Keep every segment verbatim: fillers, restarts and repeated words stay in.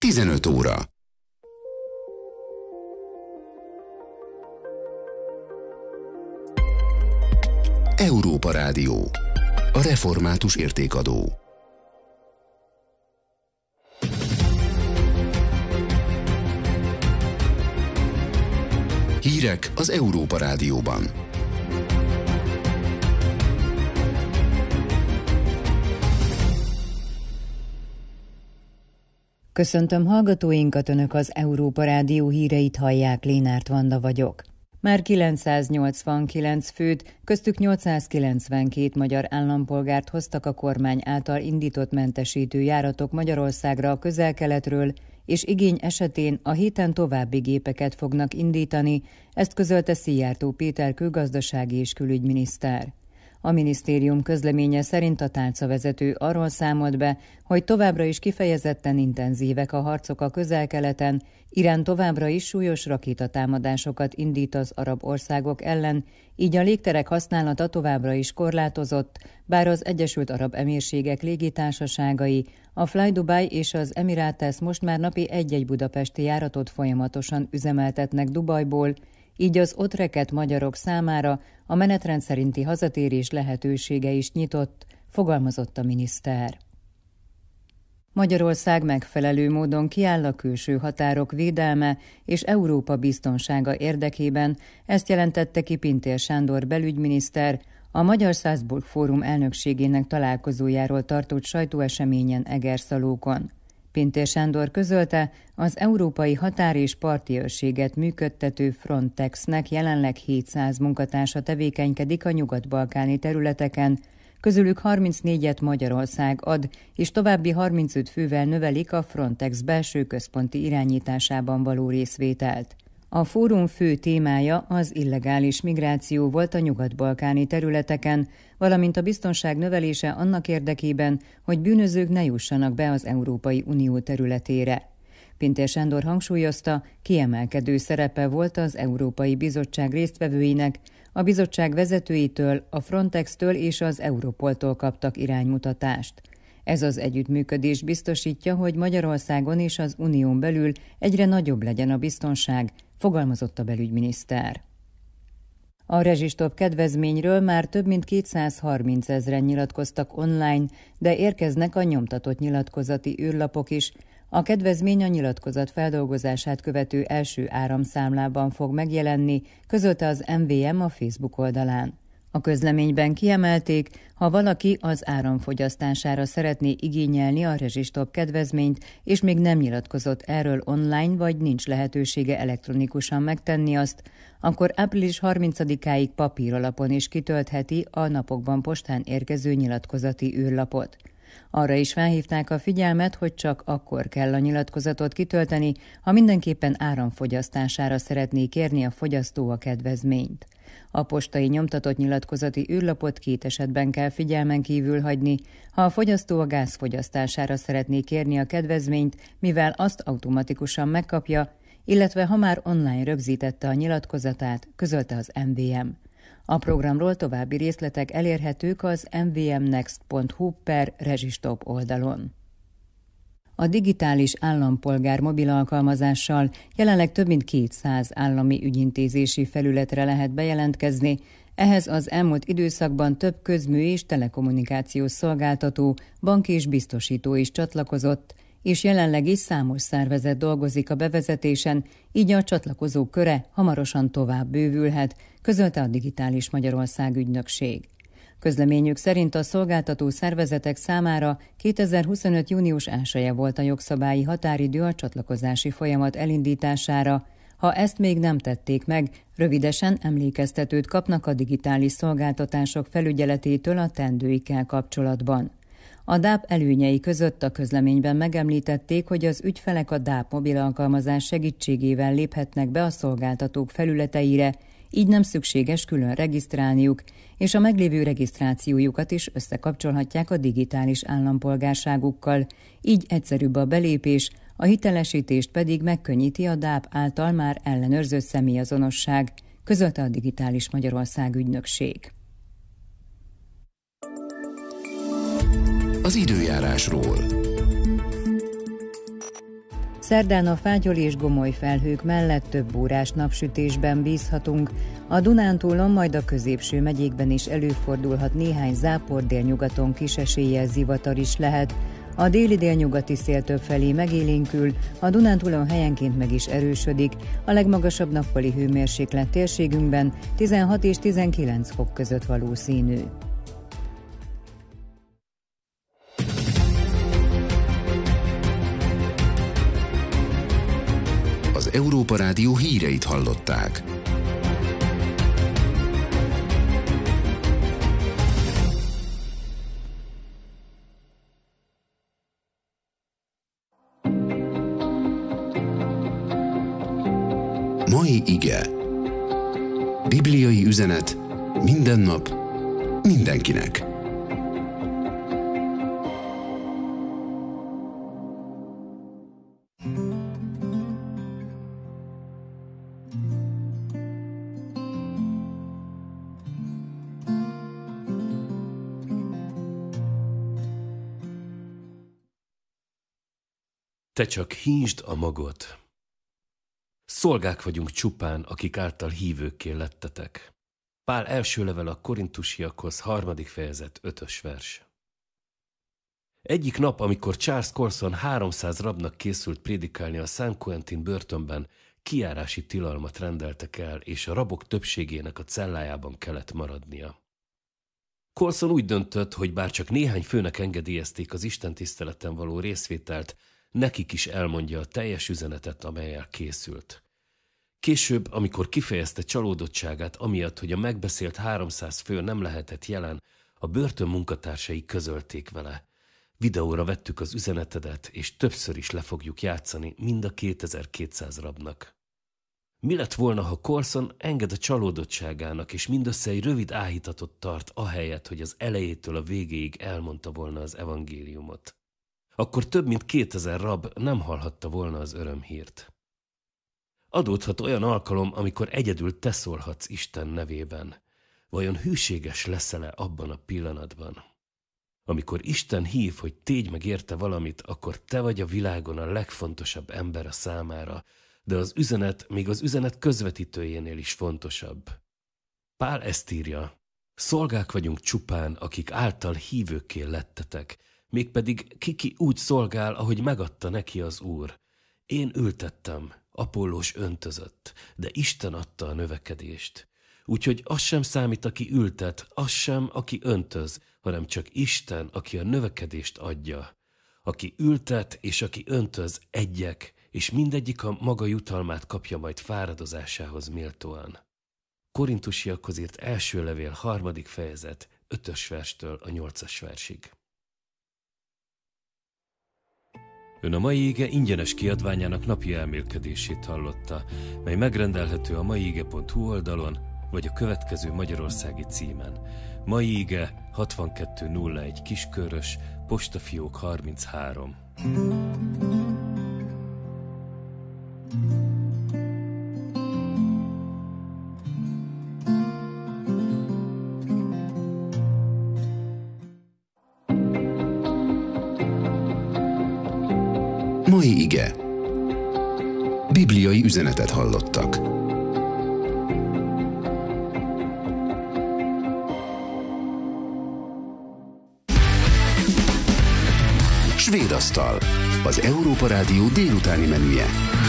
tizenöt óra. Európa Rádió. A református értékadó. Hírek az Európa Rádióban. Köszöntöm hallgatóinkat, Önök az Európa Rádió híreit hallják, Lénárt Vanda vagyok. Már kilencszáznyolcvankilenc főt, köztük nyolcszázkilencvenkét magyar állampolgárt hoztak a kormány által indított mentesítő járatok Magyarországra a Közel-Keletről, és igény esetén a héten további gépeket fognak indítani, ezt közölte Szijjártó Péter külgazdasági és külügyminiszter. A minisztérium közleménye szerint a tárcavezető arról számolt be, hogy továbbra is kifejezetten intenzívek a harcok a Közel-Keleten, Irán továbbra is súlyos rakétatámadásokat indít az arab országok ellen, így a légterek használata továbbra is korlátozott, bár az Egyesült Arab Emírségek légitársaságai, a Fly Dubai és az Emirates most már napi egy-egy budapesti járatot folyamatosan üzemeltetnek Dubajból, így az ott rekedt magyarok számára a menetrend szerinti hazatérés lehetősége is nyitott, fogalmazott a miniszter. Magyarország megfelelő módon kiáll a külső határok védelme és Európa biztonsága érdekében, ezt jelentette ki Pintér Sándor belügyminiszter a Magyar Salzburg Fórum elnökségének találkozójáról tartott sajtóeseményen Egerszalókon. Pintér Sándor közölte, az Európai Határ- és Parti Őrséget működtető Frontexnek jelenleg hétszáz munkatársa tevékenykedik a nyugat-balkáni területeken, közülük harmincnégyet Magyarország ad, és további harmincöt fővel növelik a Frontex belső központi irányításában való részvételt. A fórum fő témája az illegális migráció volt a nyugat-balkáni területeken, valamint a biztonság növelése annak érdekében, hogy bűnözők ne jussanak be az Európai Unió területére. Pintér Sándor hangsúlyozta, kiemelkedő szerepe volt az Európai Bizottság résztvevőinek, a bizottság vezetőitől, a Frontextől és az Europoltól kaptak iránymutatást. Ez az együttműködés biztosítja, hogy Magyarországon és az Unión belül egyre nagyobb legyen a biztonság, fogalmazott a belügyminiszter. A rezsistop kedvezményről már több mint kétszázharminc ezren nyilatkoztak online, de érkeznek a nyomtatott nyilatkozati űrlapok is. A kedvezmény a nyilatkozat feldolgozását követő első áramszámlában fog megjelenni, közölte az em vé em a Facebook oldalán. A közleményben kiemelték, ha valaki az áramfogyasztására szeretné igényelni a rezsistop kedvezményt, és még nem nyilatkozott erről online, vagy nincs lehetősége elektronikusan megtenni azt, akkor április harmincadikáig papíralapon is kitöltheti a napokban postán érkező nyilatkozati űrlapot. Arra is felhívták a figyelmet, hogy csak akkor kell a nyilatkozatot kitölteni, ha mindenképpen áramfogyasztására szeretné kérni a fogyasztó a kedvezményt. A postai nyomtatott nyilatkozati űrlapot két esetben kell figyelmen kívül hagyni, ha a fogyasztó a gáz fogyasztására szeretné kérni a kedvezményt, mivel azt automatikusan megkapja, illetve ha már online rögzítette a nyilatkozatát, közölte az em vé em. A programról további részletek elérhetők az em vé em next pont hu per rezsistop oldalon. A digitális állampolgár mobil alkalmazással jelenleg több mint kétszáz állami ügyintézési felületre lehet bejelentkezni, ehhez az elmúlt időszakban több közmű és telekommunikációs szolgáltató, bank és biztosító is csatlakozott, és jelenleg is számos szervezet dolgozik a bevezetésen, így a csatlakozók köre hamarosan tovább bővülhet, közölte a Digitális Magyarország ügynökség. Közleményük szerint a szolgáltató szervezetek számára kétezer-huszonöt. június elsője volt a jogszabályi határidő a csatlakozási folyamat elindítására. Ha ezt még nem tették meg, rövidesen emlékeztetőt kapnak a digitális szolgáltatások felügyeletétől a teendőikkel kapcsolatban. A dáp előnyei között a közleményben megemlítették, hogy az ügyfelek a dáp mobil alkalmazás segítségével léphetnek be a szolgáltatók felületeire, így nem szükséges külön regisztrálniuk, és a meglévő regisztrációjukat is összekapcsolhatják a digitális állampolgárságukkal, így egyszerűbb a belépés, a hitelesítést pedig megkönnyíti a dáp által már ellenőrzött személyazonosság, közölte a Digitális Magyarország ügynökség. Az időjárásról. Szerdán a fátyol és gomoly felhők mellett több órás napsütésben bízhatunk, a Dunántúlon, majd a középső megyékben is előfordulhat néhány zápor, délnyugaton kis eséllyel zivatar is lehet. A déli délnyugati szél többfelé megélénkül, a Dunántúlon helyenként meg is erősödik, a legmagasabb nappali hőmérséklet térségünkben tizenhat és tizenkilenc fok között valószínű. Az Európa Rádió híreit hallották. Mai ige. Bibliai üzenet minden nap, mindenkinek. Te csak hínsd a magot. Szolgák vagyunk csupán, akik által hívőkké lettetek. Pál első levele a korintusiakhoz, harmadik fejezet, ötös vers. Egyik nap, amikor Charles Colson háromszáz rabnak készült prédikálni a San Quentin börtönben, kijárási tilalmat rendeltek el, és a rabok többségének a cellájában kellett maradnia. Colson úgy döntött, hogy bár csak néhány főnek engedélyezték az istentiszteleten való részvételt, nekik is elmondja a teljes üzenetet, amellyel készült. Később, amikor kifejezte csalódottságát amiatt, hogy a megbeszélt háromszáz fő nem lehetett jelen, a börtön munkatársai közölték vele. Videóra vettük az üzenetedet, és többször is le fogjuk játszani mind a kétezer-kétszáz rabnak. Mi lett volna, ha Colson enged a csalódottságának, és mindössze egy rövid áhítatot tart, ahelyett, hogy az elejétől a végéig elmondta volna az evangéliumot? Akkor több mint kétezer rab nem hallhatta volna az örömhírt. Adódhat olyan alkalom, amikor egyedül te szólhatsz Isten nevében. Vajon hűséges leszel-e abban a pillanatban? Amikor Isten hív, hogy tégy meg érte valamit, akkor te vagy a világon a legfontosabb ember a számára, de az üzenet még az üzenet közvetítőjénél is fontosabb. Pál ezt írja: szolgák vagyunk csupán, akik által hívőkké lettetek, mégpedig kiki úgy szolgál, ahogy megadta neki az Úr. Én ültettem, Apollós öntözött, de Isten adta a növekedést. Úgyhogy az sem számít, aki ültet, az sem, aki öntöz, hanem csak Isten, aki a növekedést adja. Aki ültet és aki öntöz egyek, és mindegyik a maga jutalmát kapja majd fáradozásához méltóan. Korintusiakhoz írt első levél, harmadik fejezet, ötös verstől a nyolcas versig. Ön a mai ige ingyenes kiadványának napi elmélkedését hallotta, mely megrendelhető a maiige pont hu oldalon, vagy a következő magyarországi címen. Mai ige hatvankettő nulla egy Kiskörös, postafiók harminchárom. Mai ige. Bibliai üzenetet hallottak. Svéd asztal. Az Európa Rádió délutáni menüje.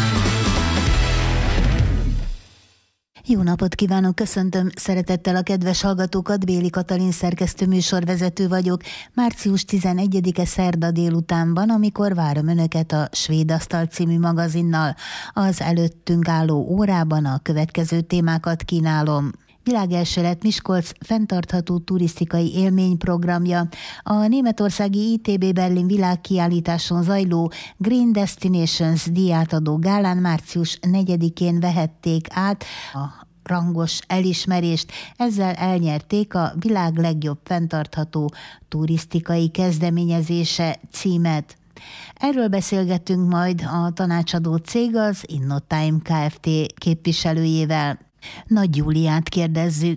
Jó napot kívánok, köszöntöm szeretettel a kedves hallgatókat, Béli Katalin szerkesztő műsorvezető vagyok. március tizenegyedike szerda délutánban, amikor várom Önöket a Svéd asztal című magazinnal. Az előttünk álló órában a következő témákat kínálom. Világelső lett Miskolc fenntartható turisztikai élményprogramja. A németországi i té bé Berlin világkiállításon zajló Green Destinations díjátadó gálán március negyedikén vehették át a rangos elismerést. Ezzel elnyerték a világ legjobb fenntartható turisztikai kezdeményezése címet. Erről beszélgetünk majd a tanácsadó cég, az InnoTime Kft. Képviselőjével. Nagy Júliát kérdezzük.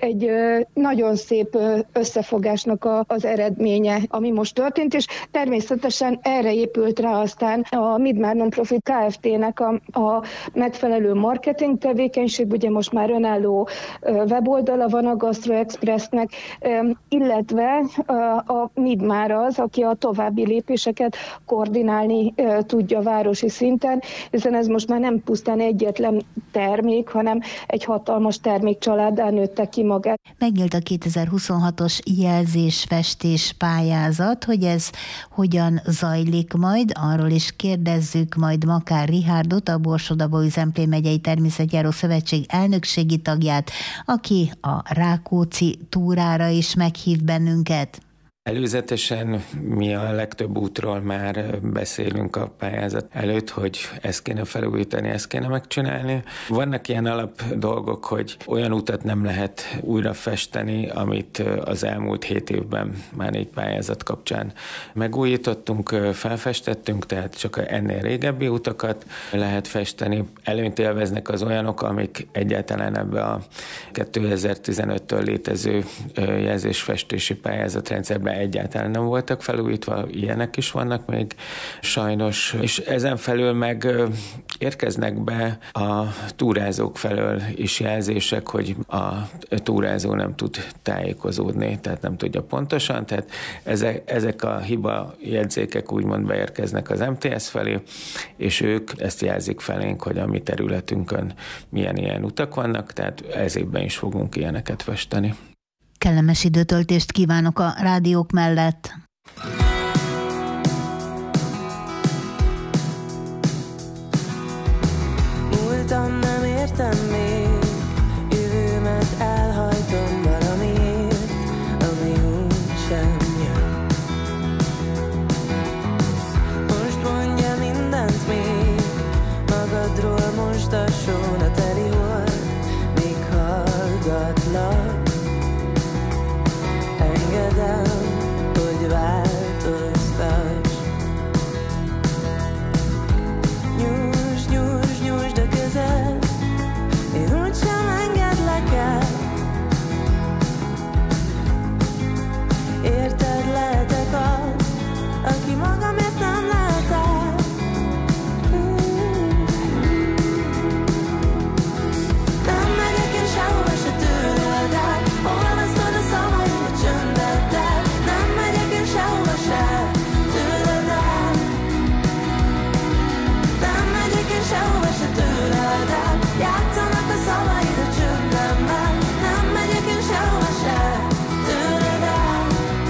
egy nagyon szép összefogásnak az eredménye, ami most történt, és természetesen erre épült rá aztán a Midmar Non-Profit Kft-nek a, a megfelelő marketing tevékenység, ugye most már önálló weboldala van a Gastro Expressnek, illetve a Midmar az, aki a további lépéseket koordinálni tudja városi szinten, hiszen ez most már nem pusztán egyetlen termék, hanem egy hatalmas termékcsaláddá nőtte ki magát. Megnyílt a kétezer-huszonhatos jelzésfestés pályázat, hogy ez hogyan zajlik majd, arról is kérdezzük majd Makár Richárdot, a Borsod-Abaúj-Zemplén megyei Természetjáró Szövetség elnökségi tagját, aki a Rákóczi túrára is meghív bennünket. Előzetesen mi a legtöbb útról már beszélünk a pályázat előtt, hogy ezt kéne felújítani, ezt kéne megcsinálni. Vannak ilyen alap dolgok, hogy olyan utat nem lehet újra festeni, amit az elmúlt hét évben már egy pályázat kapcsán megújítottunk, felfestettünk, tehát csak ennél régebbi utakat lehet festeni. Előnyt élveznek az olyanok, amik egyáltalán ebbe a kétezer-tizenöttől létező jelzésfestési pályázatrendszerben egyáltalán nem voltak felújítva, ilyenek is vannak még sajnos, és ezen felül meg érkeznek be a túrázók felől is jelzések, hogy a túrázó nem tud tájékozódni, tehát nem tudja pontosan, tehát ezek, ezek a hiba jegyzékek úgymond beérkeznek az em té es felé, és ők ezt jelzik felénk, hogy a mi területünkön milyen ilyen utak vannak, tehát ez évben is fogunk ilyeneket festeni. Kellemes időtöltést kívánok a rádiók mellett! Múltam nem értem még, jövőmet elhajtom valamiért, ami úgysem jön. Most mondja mindent még, magadról mosdasson a teli hold, még hallgatlak. Engedem, hogy változtass. Nyújtsd, nyújtsd, nyújtsd a kezed, én úgysem engedlek el. Érted, lehetek az, aki magamért nem lehet el. Nem megyek én sehova se tőled el, olvasztod a szavaim a csöndeddel. Nem megyek én sehova se tőled el. Nem megyek én sehova se tőled el. Játszanak a szavaid a csöndemmel. Nem megyek én sehova se tőled el.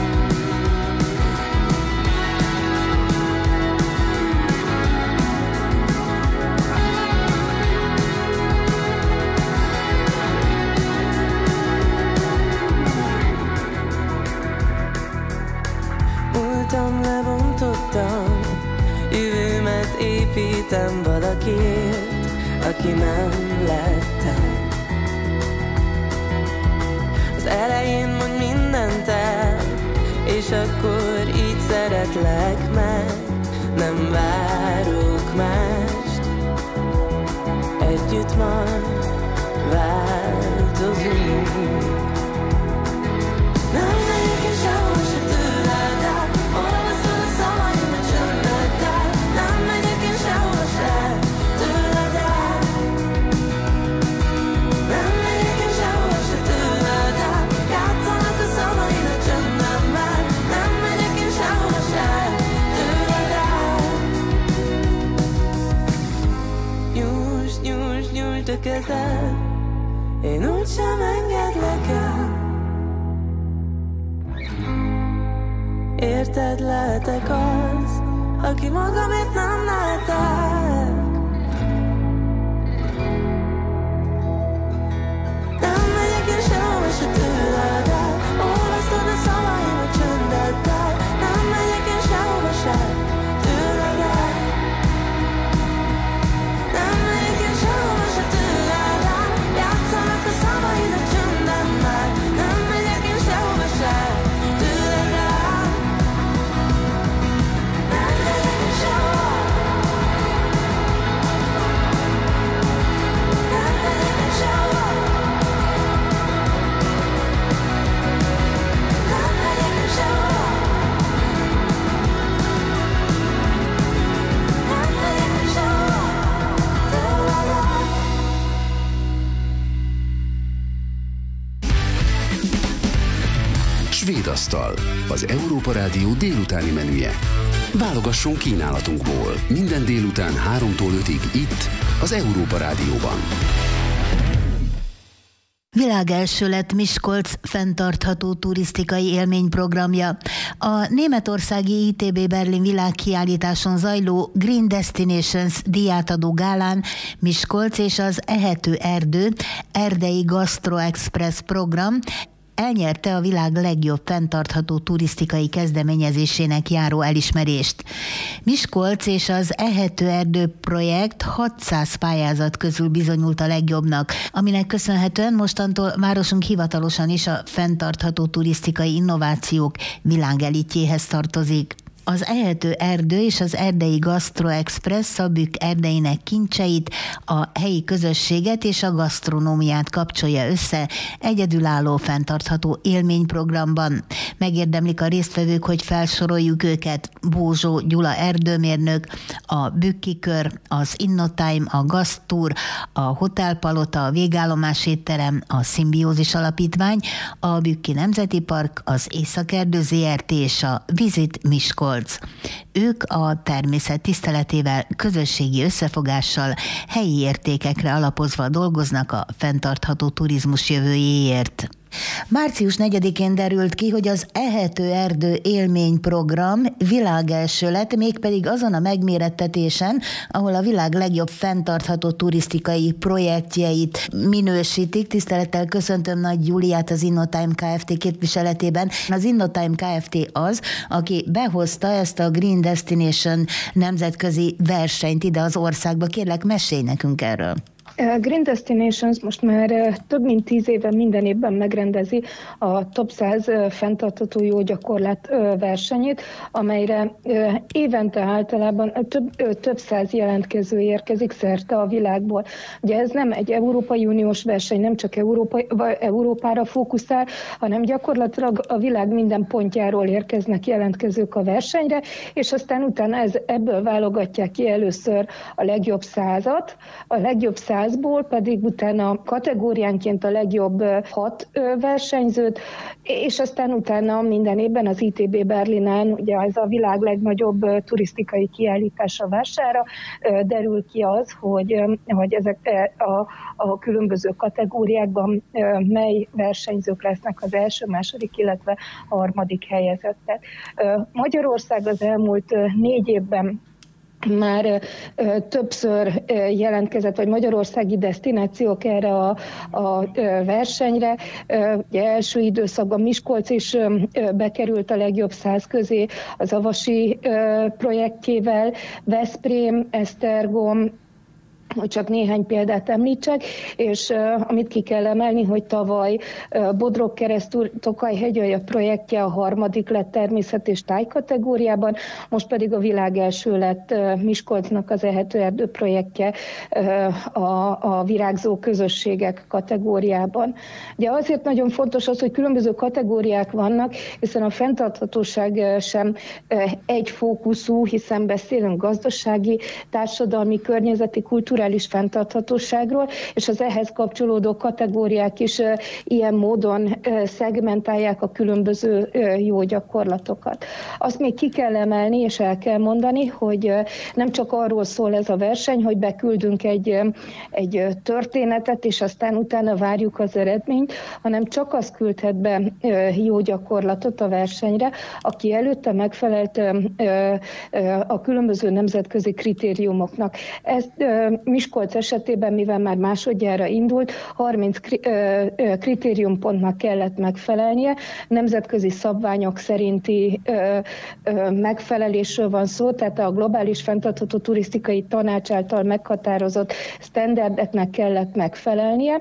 Múltam, lebontottam, jövőmet építem valakiért, aki nem lettem. Az elején mondj mindent el, és akkor így szeretlek meg. Nem várok mást, együtt majd változunk. Nem megyek én sehova se tőled el, olvasztod a szavaim a csöndeddel. Nem megyek én sehova se tőled el. Nem megyek én sehova se tőled el. Játszanak a szavaid a csöndemmel. Nem megyek én sehova se tőled el. Nyújtsd, nyújtsd, nyújtsd a kezed, én úgysem engedlek el. Érted, lehetek az, aki magamért nem lehetek. Nem megyek én sehova se tőled el, olvasztod a szavaim a csöndeddel. Nem megyek én sehova se tőled el. Nem megyek én sehova se tőled el. Játszanak a szavaid a csöndemmel. Nem megyek én sehova se tőled el. Nem megyek én sehova. Svéd asztal, az Európa Rádió délutáni menüje. Válogasson kínálatunkból minden délután háromtól ötig itt, az Európa Rádióban. Világelső lett Miskolc fenntartható turisztikai élményprogramja. A németországi i té bé Berlin világkiállításon zajló Green Destinations díjátadó gálán Miskolc és az Ehető Erdő Erdei Gastro Express program elnyerte a világ legjobb fenntartható turisztikai kezdeményezésének járó elismerést. Miskolc és az Ehető Erdő projekt hatszáz pályázat közül bizonyult a legjobbnak, aminek köszönhetően mostantól városunk hivatalosan is a fenntartható turisztikai innovációk világelitjéhez tartozik. Az Ehető Erdő és az Erdei Gastro Express a Bükk erdeinek kincseit, a helyi közösséget és a gasztronómiát kapcsolja össze egyedülálló fenntartható élményprogramban. Megérdemlik a résztvevők, hogy felsoroljuk őket: Bózsó Gyula erdőmérnök, a Bükki Kör, az Innotime, a Gasztúr, a Hotelpalota, a Végállomás étterem, a Szimbiózis Alapítvány, a Bükki Nemzeti Park, az Északerdő zé er té és a Visit Miskolc. Ők a természet tiszteletével, közösségi összefogással, helyi értékekre alapozva dolgoznak a fenntartható turizmus jövőjéért. március negyedikén derült ki, hogy az Ehető Erdő élményprogram világelső lett, mégpedig azon a megmérettetésen, ahol a világ legjobb fenntartható turisztikai projektjeit minősítik. Tisztelettel köszöntöm Nagy Júliát, az Innotime Kft. Képviseletében. Az Innotime Kft. Az, aki behozta ezt a Green Destination nemzetközi versenyt ide az országba. Kérlek, mesélj nekünk erről. Green Destinations most már több mint tíz éve minden évben megrendezi a top száz fenntartható jó gyakorlat versenyét, amelyre évente általában több, több száz jelentkező érkezik szerte a világból. Ugye ez nem egy Európai Uniós verseny, nem csak Európa, Európára fókuszál, hanem gyakorlatilag a világ minden pontjáról érkeznek jelentkezők a versenyre, és aztán utána ez, ebből válogatják ki először a legjobb százat, a legjobb száz százból pedig utána kategóriánként a legjobb hat versenyzőt, és aztán utána minden évben az i té bé Berlinen, ugye ez a világ legnagyobb turisztikai kiállítása vására, derül ki az, hogy, hogy ezek a, a különböző kategóriákban mely versenyzők lesznek az első, második, illetve harmadik helyezettek. Magyarország az elmúlt négy évben már ö, többször ö, jelentkezett, vagy magyarországi desztinációk erre a, a ö, versenyre. Ö, ugye első időszakban Miskolc is ö, bekerült a legjobb száz közé az Avasi ö, projektjével, Veszprém, Esztergom, hogy csak néhány példát említsek, és uh, amit ki kell emelni, hogy tavaly uh, Bodrog Keresztúr Tokaj-hegyalja projektje a harmadik lett természet és táj kategóriában, most pedig a világ első lett uh, Miskolcnak az Ehető Erdő projektje uh, a, a virágzó közösségek kategóriában. Ugye azért nagyon fontos az, hogy különböző kategóriák vannak, hiszen a fenntarthatóság uh, sem uh, egy fókuszú, hiszen beszélünk gazdasági, társadalmi, környezeti, kulturális fenntarthatóságról, és az ehhez kapcsolódó kategóriák is uh, ilyen módon uh, szegmentálják a különböző uh, jó gyakorlatokat. Azt még ki kell emelni, és el kell mondani, hogy uh, nem csak arról szól ez a verseny, hogy beküldünk egy, uh, egy uh, történetet, és aztán utána várjuk az eredményt, hanem csak az küldhet be uh, jó gyakorlatot a versenyre, aki előtte megfelelt uh, uh, a különböző nemzetközi kritériumoknak. Ezt uh, Miskolc esetében, mivel már másodjára indult, harminc kritériumpontnak kellett megfelelnie. Nemzetközi szabványok szerinti ö, ö, megfelelésről van szó, tehát a globális fenntartható turisztikai tanács által meghatározott sztenderdeknek kellett megfelelnie.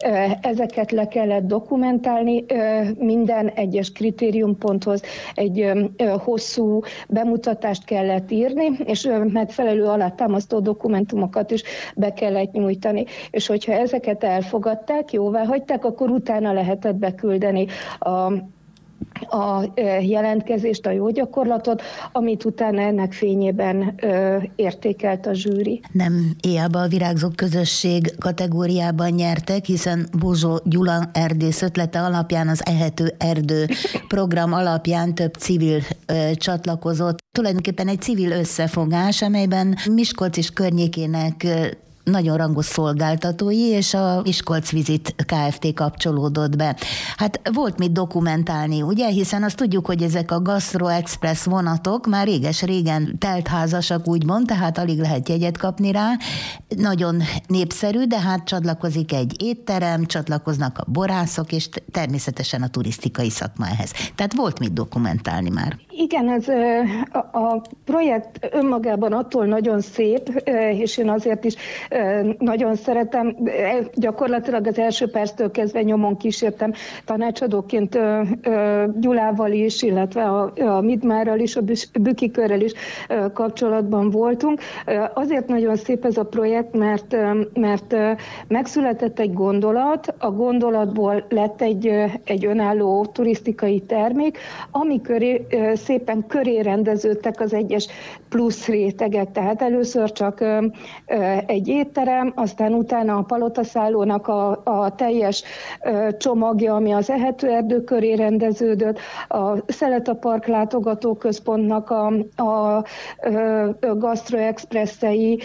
Ezeket le kellett dokumentálni, minden egyes kritériumponthoz egy hosszú bemutatást kellett írni, és megfelelő alátámasztó dokumentumokat is be kellett nyújtani. És hogyha ezeket elfogadták, jóvá hagyták, akkor utána lehetett beküldeni a a jelentkezést, a jó gyakorlatot, amit utána ennek fényében ö, értékelt a zsűri. Nem éjjel a Virágzók Közösség kategóriában nyertek, hiszen Bozsó Gyula erdész ötlete alapján, az Ehető Erdő program alapján több civil ö, csatlakozott. Tulajdonképpen egy civil összefogás, amelyben Miskolc és környékének ö, nagyon rangos szolgáltatói és a Miskolc Visit Kft. Kapcsolódott be. Hát volt mit dokumentálni, ugye? Hiszen azt tudjuk, hogy ezek a Gastro Express vonatok már réges-régen teltházasak, úgymond, tehát alig lehet jegyet kapni rá. Nagyon népszerű, de hát csatlakozik egy étterem, csatlakoznak a borászok, és természetesen a turisztikai szakma ehhez. Tehát volt mit dokumentálni már. Igen, ez a, a projekt önmagában attól nagyon szép, és én azért is nagyon szeretem. Gyakorlatilag az első perctől kezdve nyomon kísértem tanácsadóként Gyulával is, illetve a, a Midmárral is, a Bükki Körrel is kapcsolatban voltunk. Azért nagyon szép ez a projekt, mert, mert megszületett egy gondolat, a gondolatból lett egy, egy önálló turisztikai termék, ami köré szépen köré rendeződtek az egyes plusz rétegek. Tehát először csak egy étterem, aztán utána a palotaszállónak a, a teljes csomagja, ami az Ehető Erdő köré rendeződött, a Szeleta Park látogatóközpontnak a, a, a Gastro Expressei,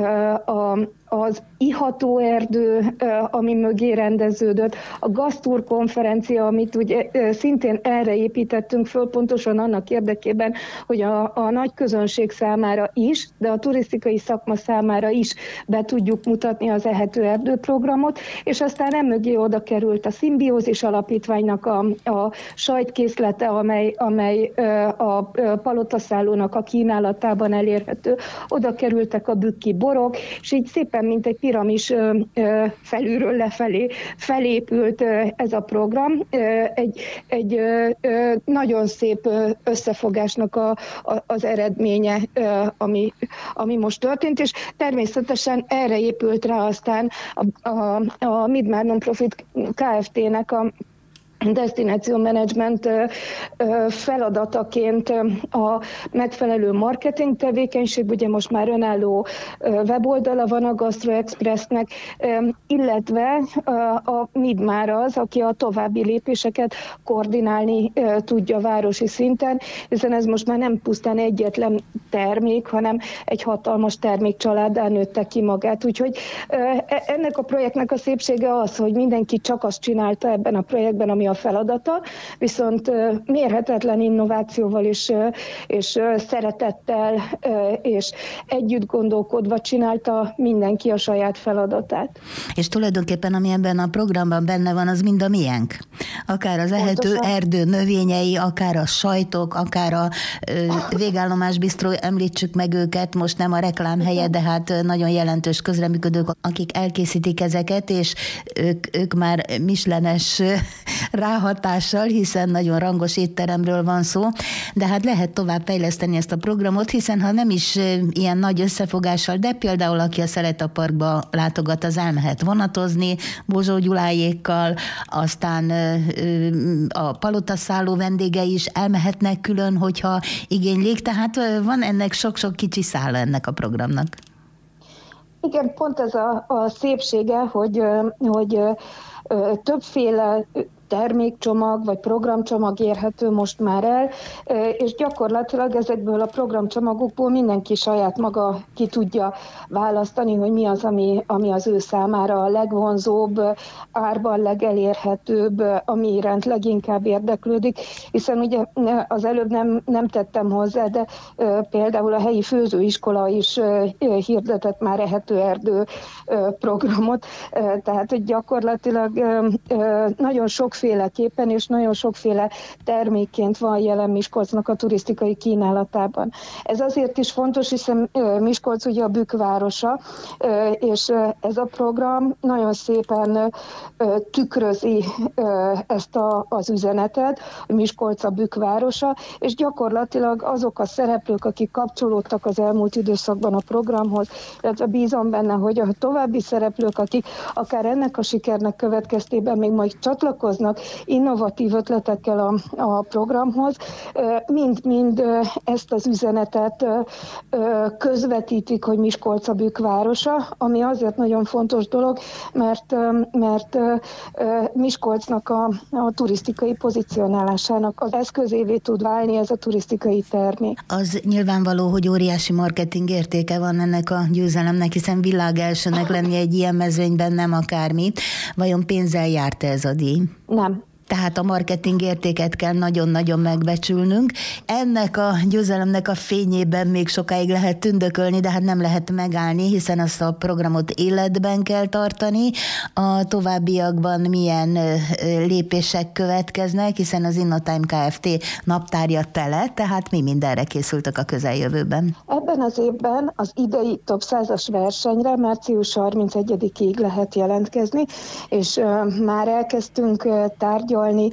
a az Iható Erdő, ami mögé rendeződött, a Gasztúr konferencia, amit ugye szintén erre építettünk föl, pontosan annak érdekében, hogy a, a nagy közönség számára is, de a turisztikai szakma számára is be tudjuk mutatni az Ehető Erdő programot, és aztán emögé oda került a Szimbiózis Alapítványnak a, a sajtkészlete, amely, amely a palotaszállónak a kínálatában elérhető, oda kerültek a bükki borok, és így szépen mint egy piramis felülről lefelé felépült ez a program. Egy, egy nagyon szép összefogásnak a, a, az eredménye, ami, ami most történt, és természetesen erre épült rá aztán a, a, a Midmár Non-Profit Kft.-nek a destináció menedzsment feladataként a megfelelő marketing tevékenység, ugye most már önálló weboldala van a Gastro Expressnek, illetve a Midmár az, aki a további lépéseket koordinálni tudja városi szinten, hiszen ez most már nem pusztán egyetlen termék, hanem egy hatalmas termékcsaláddá nőtte ki magát. Úgyhogy ennek a projektnek a szépsége az, hogy mindenki csak azt csinálta ebben a projektben, ami a feladata, viszont mérhetetlen innovációval is, és szeretettel, és együtt gondolkodva csinálta mindenki a saját feladatát. És tulajdonképpen, ami ebben a programban benne van, az mind a miénk. Akár az Ehető Erdő növényei, akár a sajtok, akár a végállomás bisztró, említsük meg őket, most nem a reklám helye, de hát nagyon jelentős közreműködők, akik elkészítik ezeket, és ők, ők már mislenes ráhatással, hiszen nagyon rangos étteremről van szó, de hát lehet tovább fejleszteni ezt a programot, hiszen ha nem is ilyen nagy összefogással, de például aki a Szeleta Parkba látogat, az elmehet vonatozni Bozsó Gyuláékkal, aztán a palotaszálló vendégei is elmehetnek külön, hogyha igénylik, tehát van ennek sok-sok kicsi szála ennek a programnak. Igen, pont ez a, a szépsége, hogy, hogy többféle termékcsomag vagy programcsomag érhető most már el, és gyakorlatilag ezekből a programcsomagokból mindenki saját maga ki tudja választani, hogy mi az, ami, ami az ő számára a legvonzóbb, árban legelérhetőbb, ami iránt leginkább érdeklődik, hiszen ugye az előbb nem, nem tettem hozzá, de például a helyi főzőiskola is hirdetett már Ehető Erdő programot, tehát hogy gyakorlatilag nagyon sok sokféleképpen és nagyon sokféle termékként van jelen Miskolcnak a turisztikai kínálatában. Ez azért is fontos, hiszen Miskolc ugye a bükkvárosa, és ez a program nagyon szépen tükrözi ezt a, az üzenetet, hogy Miskolc a bükkvárosa, és gyakorlatilag azok a szereplők, akik kapcsolódtak az elmúlt időszakban a programhoz, illetve bízom benne, hogy a további szereplők, akik akár ennek a sikernek következtében még majd csatlakoznak csatlakoznak innovatív ötletekkel a, a programhoz, mind-mind ezt az üzenetet közvetítik, hogy Miskolc a Bükk városa, ami azért nagyon fontos dolog, mert, mert Miskolcnak a, a turisztikai pozicionálásának az eszközévé tud válni ez a turisztikai termék. Az nyilvánvaló, hogy óriási marketing értéke van ennek a győzelemnek, hiszen világ elsőnek lenni egy ilyen mezőnyben nem akármi. Vajon pénzzel járt ez a díj? Nem. Tehát a marketing értéket kell nagyon-nagyon megbecsülnünk. Ennek a győzelemnek a fényében még sokáig lehet tündökölni, de hát nem lehet megállni, hiszen azt a programot életben kell tartani. A továbbiakban milyen lépések következnek, hiszen az InnoTime Kft. Naptárja tele, tehát mi mindenre készültek a közeljövőben? Ebben az évben az idei top százas versenyre március harmincegyedikéig lehet jelentkezni, és uh, már elkezdtünk uh, tárgyalni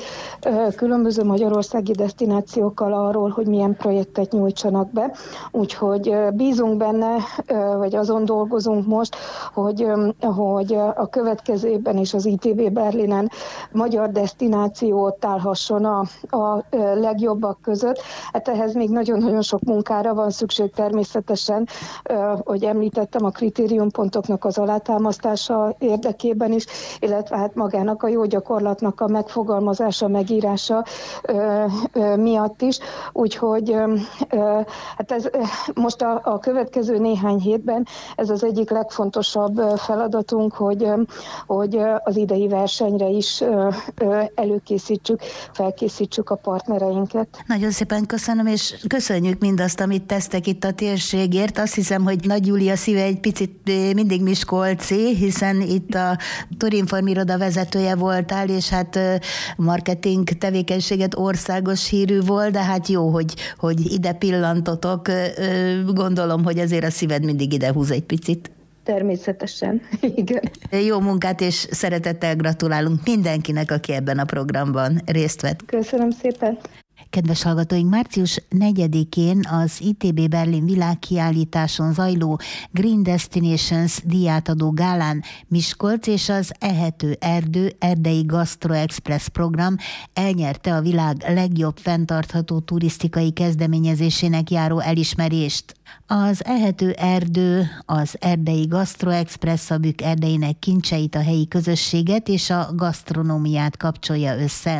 különböző magyarországi desztinációkkal arról, hogy milyen projektet nyújtsanak be. Úgyhogy bízunk benne, vagy azon dolgozunk most, hogy, hogy a következő évben is az i té bé Berlinen magyar desztinációt állhasson a, a legjobbak között. Hát ehhez még nagyon-nagyon sok munkára van szükség természetesen, hogy említettem, a kritériumpontoknak az alátámasztása érdekében is, illetve hát magának a jó gyakorlatnak a megfogalmazása, megírása ö, ö, miatt is. Úgyhogy ö, ö, hát ez ö, most a, a következő néhány hétben ez az egyik legfontosabb feladatunk, hogy, ö, hogy az idei versenyre is ö, ö, előkészítsük, felkészítsük a partnereinket. Nagyon szépen köszönöm, és köszönjük mindazt, amit tesztek itt a térségért. Azt hiszem, hogy Nagy Júlia szíve egy picit mindig miskolci, hiszen itt a Turinform iroda vezetője voltál, és hát marketing tevékenységet országos hírű volt, de hát jó, hogy, hogy ide pillantotok. Gondolom, hogy azért a szíved mindig ide húz egy picit. Természetesen, igen. Jó munkát, és szeretettel gratulálunk mindenkinek, aki ebben a programban részt vett. Köszönöm szépen. Kedves hallgatóink, március negyedikén az i té bé Berlin világkiállításon zajló Green Destinations díjátadó gálán Miskolc és az Ehető Erdő Erdei Gastro Express program elnyerte a világ legjobb fenntartható turisztikai kezdeményezésének járó elismerést. Az Ehető Erdő, az Erdei Gastro Express a Bükk erdeinek kincseit, a helyi közösséget és a gasztronómiát kapcsolja össze.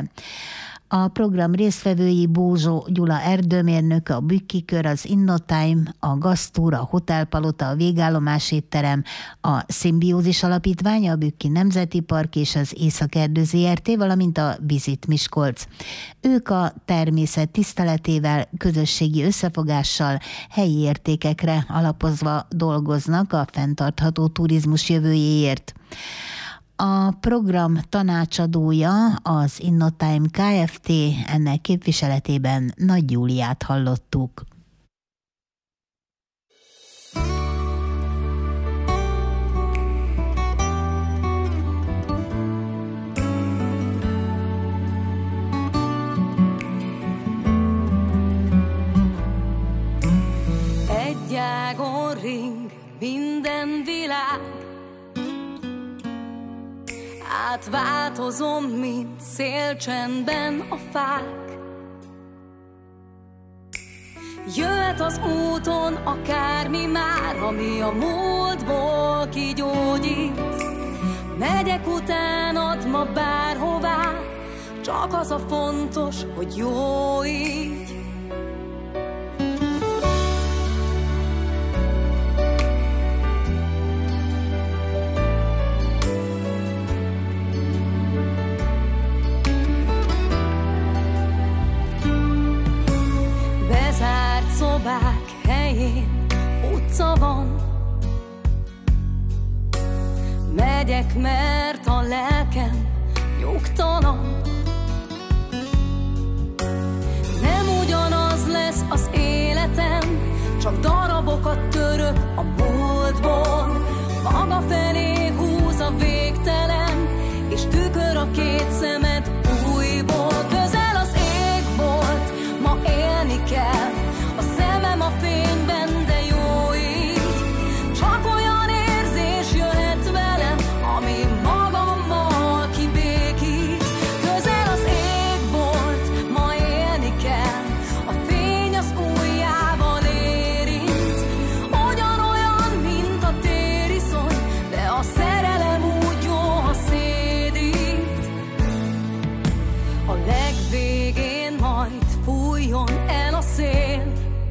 A program résztvevői Bózsó Gyula erdőmérnök, a Bükki Kör, az InnoTime, a Gasztúr, a Hotelpalota, a Végállomás étterem, a Szimbiózis Alapítvány, a Bükki Nemzeti Park és az Északerdő zé er té, valamint a Visit Miskolc. Ők a természet tiszteletével, közösségi összefogással, helyi értékekre alapozva dolgoznak a fenntartható turizmus jövőjéért. A program tanácsadója az InnoTime Kft., ennek képviseletében Nagy Júliát hallottuk. Egy ágon ring minden világ, átváltozom, mint szélcsendben a fák. Jöhet az úton akármi már, ami a múltból kigyógyít. Megyek utánad ma bárhová, csak az a fontos, hogy jó így. Szobák helyén utca van. Megyek, mert a lelkem nyugtalan. Nem ugyanaz lesz az életem, csak darabokat török a múltból. Maga felé húz a végtelen, és tükör a két szemed újból. Közel az ég volt, ma élni kell. A szemem a fényben, de jó így. Csak olyan érzés jöhet velem, ami magammal fújjon el a szél.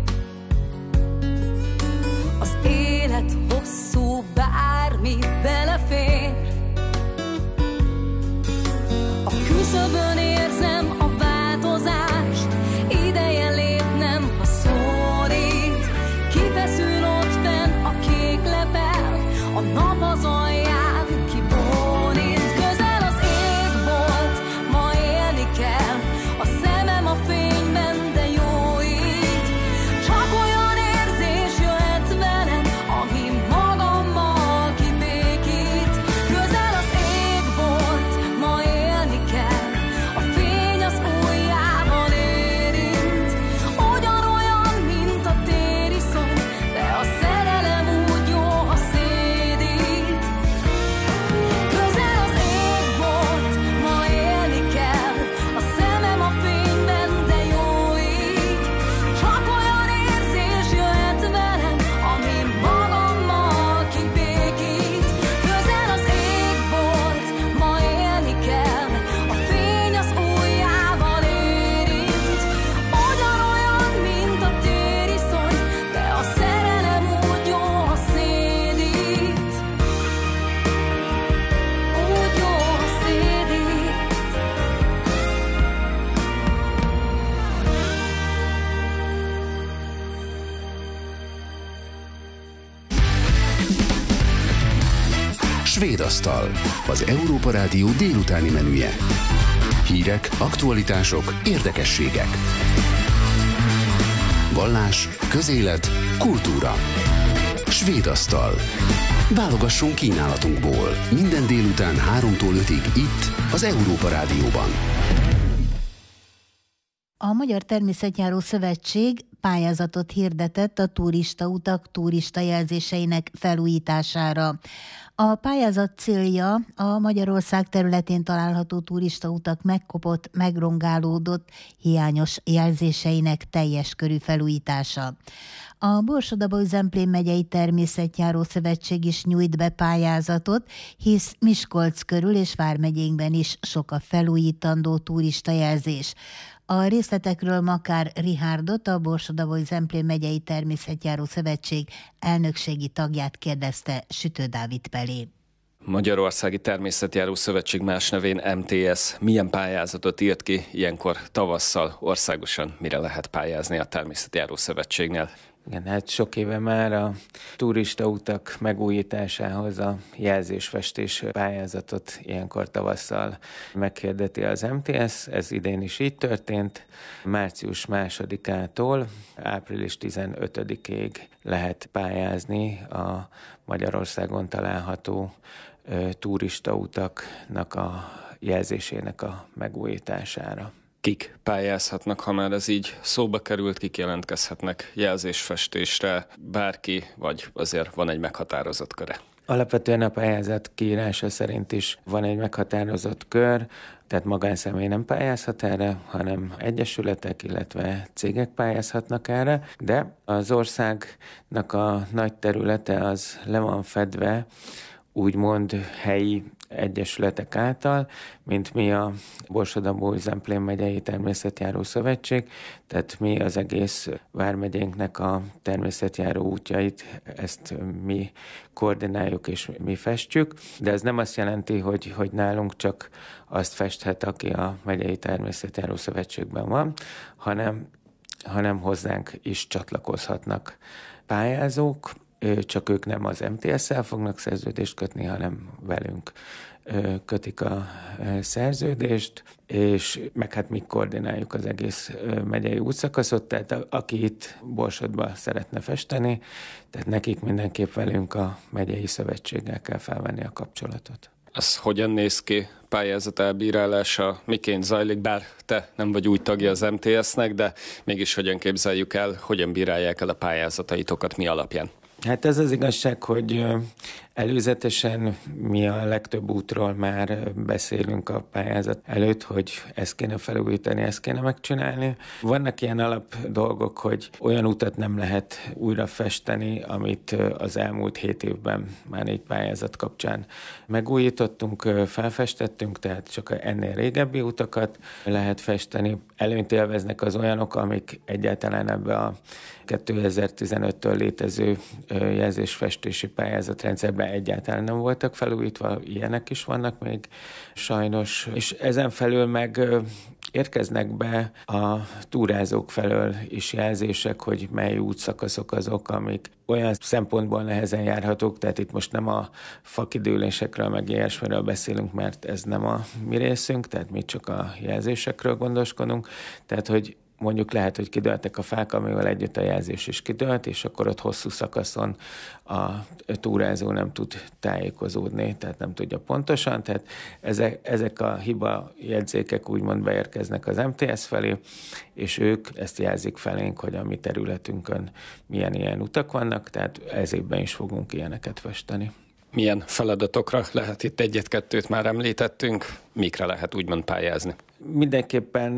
Az élet hosszú, bármi belefér. A küszöbön érzem a változást, ideje lépnem, ha szólít. Kifeszül ott fenn a kék lepel, a nap az alján kibónít. Közel az égbolt, ma élni kell, a szemem a fényben, de jó így. Csak olyan érzés jöhet velem, ami magammal kibékít. Közel az égbolt, ma élni kell, a fény az ujjával érint. Ugyanolyan, mint a tériszony, de a szerelem úgy jó, ha szédít. Közel az égbolt, ma élni kell, a szemem a fényben, de jó így. Csak olyan érzés jöhet velem, ami magammal kibékít. Közel az égbolt, ma élni kell, a fény az ujjával érint. Ugyanolyan, mint a tériszony, de a szerelem úgy jó, ha szédít. Úgy jó, ha szédít. Svédasztal, az Európa Rádió délutáni menüje. Hírek, aktualitások, érdekességek. Vallás, közélet, kultúra. Svédasztal. Válogassunk kínálatunkból. Minden délután háromtól ötig itt, az Európa Rádióban. A Magyar Természetjáró Szövetség pályázatot hirdetett a turistautak turistajelzéseinek felújítására. A pályázat célja a Magyarország területén található turistautak megkopott, megrongálódott, hiányos jelzéseinek teljes körű felújítása. A Borsod-Abaúj-Zemplén megyei Természetjáró Szövetség is nyújt be pályázatot, hisz Miskolc körül és vármegyénkben is sok a felújítandó turistajelzés. A részletekről Makár Rihárdot, a Borsod-Abaúj-Zemplén megyei Természetjáró Szövetség elnökségi tagját kérdezte Sütő Dávid Pelé. Magyarországi Természetjáró Szövetség, más nevén em té es, milyen pályázatot írt ki ilyenkor tavasszal országosan, mire lehet pályázni a Természetjáró Szövetségnél? Igen, hát sok éve már a turistautak megújításához a jelzésfestés pályázatot ilyenkor tavasszal meghirdeti az em té es. Ez idén is így történt. Március másodikától április tizenötödikéig lehet pályázni a Magyarországon található ö, turistautaknak a jelzésének a megújítására. Kik pályázhatnak, ha már ez így szóba került, kik jelentkezhetnek jelzésfestésre, bárki, vagy azért van egy meghatározott köre? Alapvetően a pályázat kiírása szerint is van egy meghatározott kör, tehát magánszemély nem pályázhat erre, hanem egyesületek, illetve cégek pályázhatnak erre, de az országnak a nagy területe az le van fedve, úgymond helyi egyesületek által, mint mi a Borsod-Abaúj-Zemplén megyei Természetjáró Szövetség, tehát mi az egész vármegyénknek a természetjáró útjait, ezt mi koordináljuk és mi festjük, de ez nem azt jelenti, hogy, hogy nálunk csak azt festhet, aki a megyei Természetjáró Szövetségben van, hanem, hanem hozzánk is csatlakozhatnak pályázók, csak ők nem az em té es-szel fognak szerződést kötni, hanem velünk kötik a szerződést, és meg hát mi koordináljuk az egész megyei útszakaszot, tehát aki itt Borsodba szeretne festeni, tehát nekik mindenképp velünk a megyei szövetséggel kell felvenni a kapcsolatot. Az hogyan néz ki, pályázat elbírálása, miként zajlik, bár te nem vagy új tagja az em té es-nek, de mégis hogyan képzeljük el, hogyan bírálják el a pályázataitokat, mi alapján? Hát ez az igazság, hogy Előzetesen mi a legtöbb útról már beszélünk a pályázat előtt, hogy ezt kéne felújítani, ezt kéne megcsinálni. Vannak ilyen alap dolgok, hogy olyan utat nem lehet újra festeni, amit az elmúlt hét évben már egy pályázat kapcsán megújítottunk, felfestettünk, tehát csak ennél régebbi utakat lehet festeni. Előnyt élveznek az olyanok, amik egyáltalán ebbe a kétezer-tizenöttől létező jelzésfestési pályázatrendszerben egyáltalán nem voltak felújítva, ilyenek is vannak még sajnos, és ezen felül meg érkeznek be a túrázók felől is jelzések, hogy mely útszakaszok azok, amik olyan szempontból nehezen járhatók, tehát itt most nem a fakidőlésekről, meg ilyesmiről beszélünk, mert ez nem a mi részünk, tehát mi csak a jelzésekről gondoskodunk, tehát hogy mondjuk lehet, hogy kidőltek a fák, amivel együtt a jelzés is kidőlt, és akkor ott hosszú szakaszon a túrázó nem tud tájékozódni, tehát nem tudja pontosan, tehát ezek, ezek a hiba jegyzékek úgymond beérkeznek az em té es felé, és ők ezt jelzik felénk, hogy a mi területünkön milyen ilyen utak vannak, tehát ez évben is fogunk ilyeneket festeni. Milyen feladatokra lehet itt egyet-kettőt már említettünk, mikre lehet úgymond pályázni? Mindenképpen,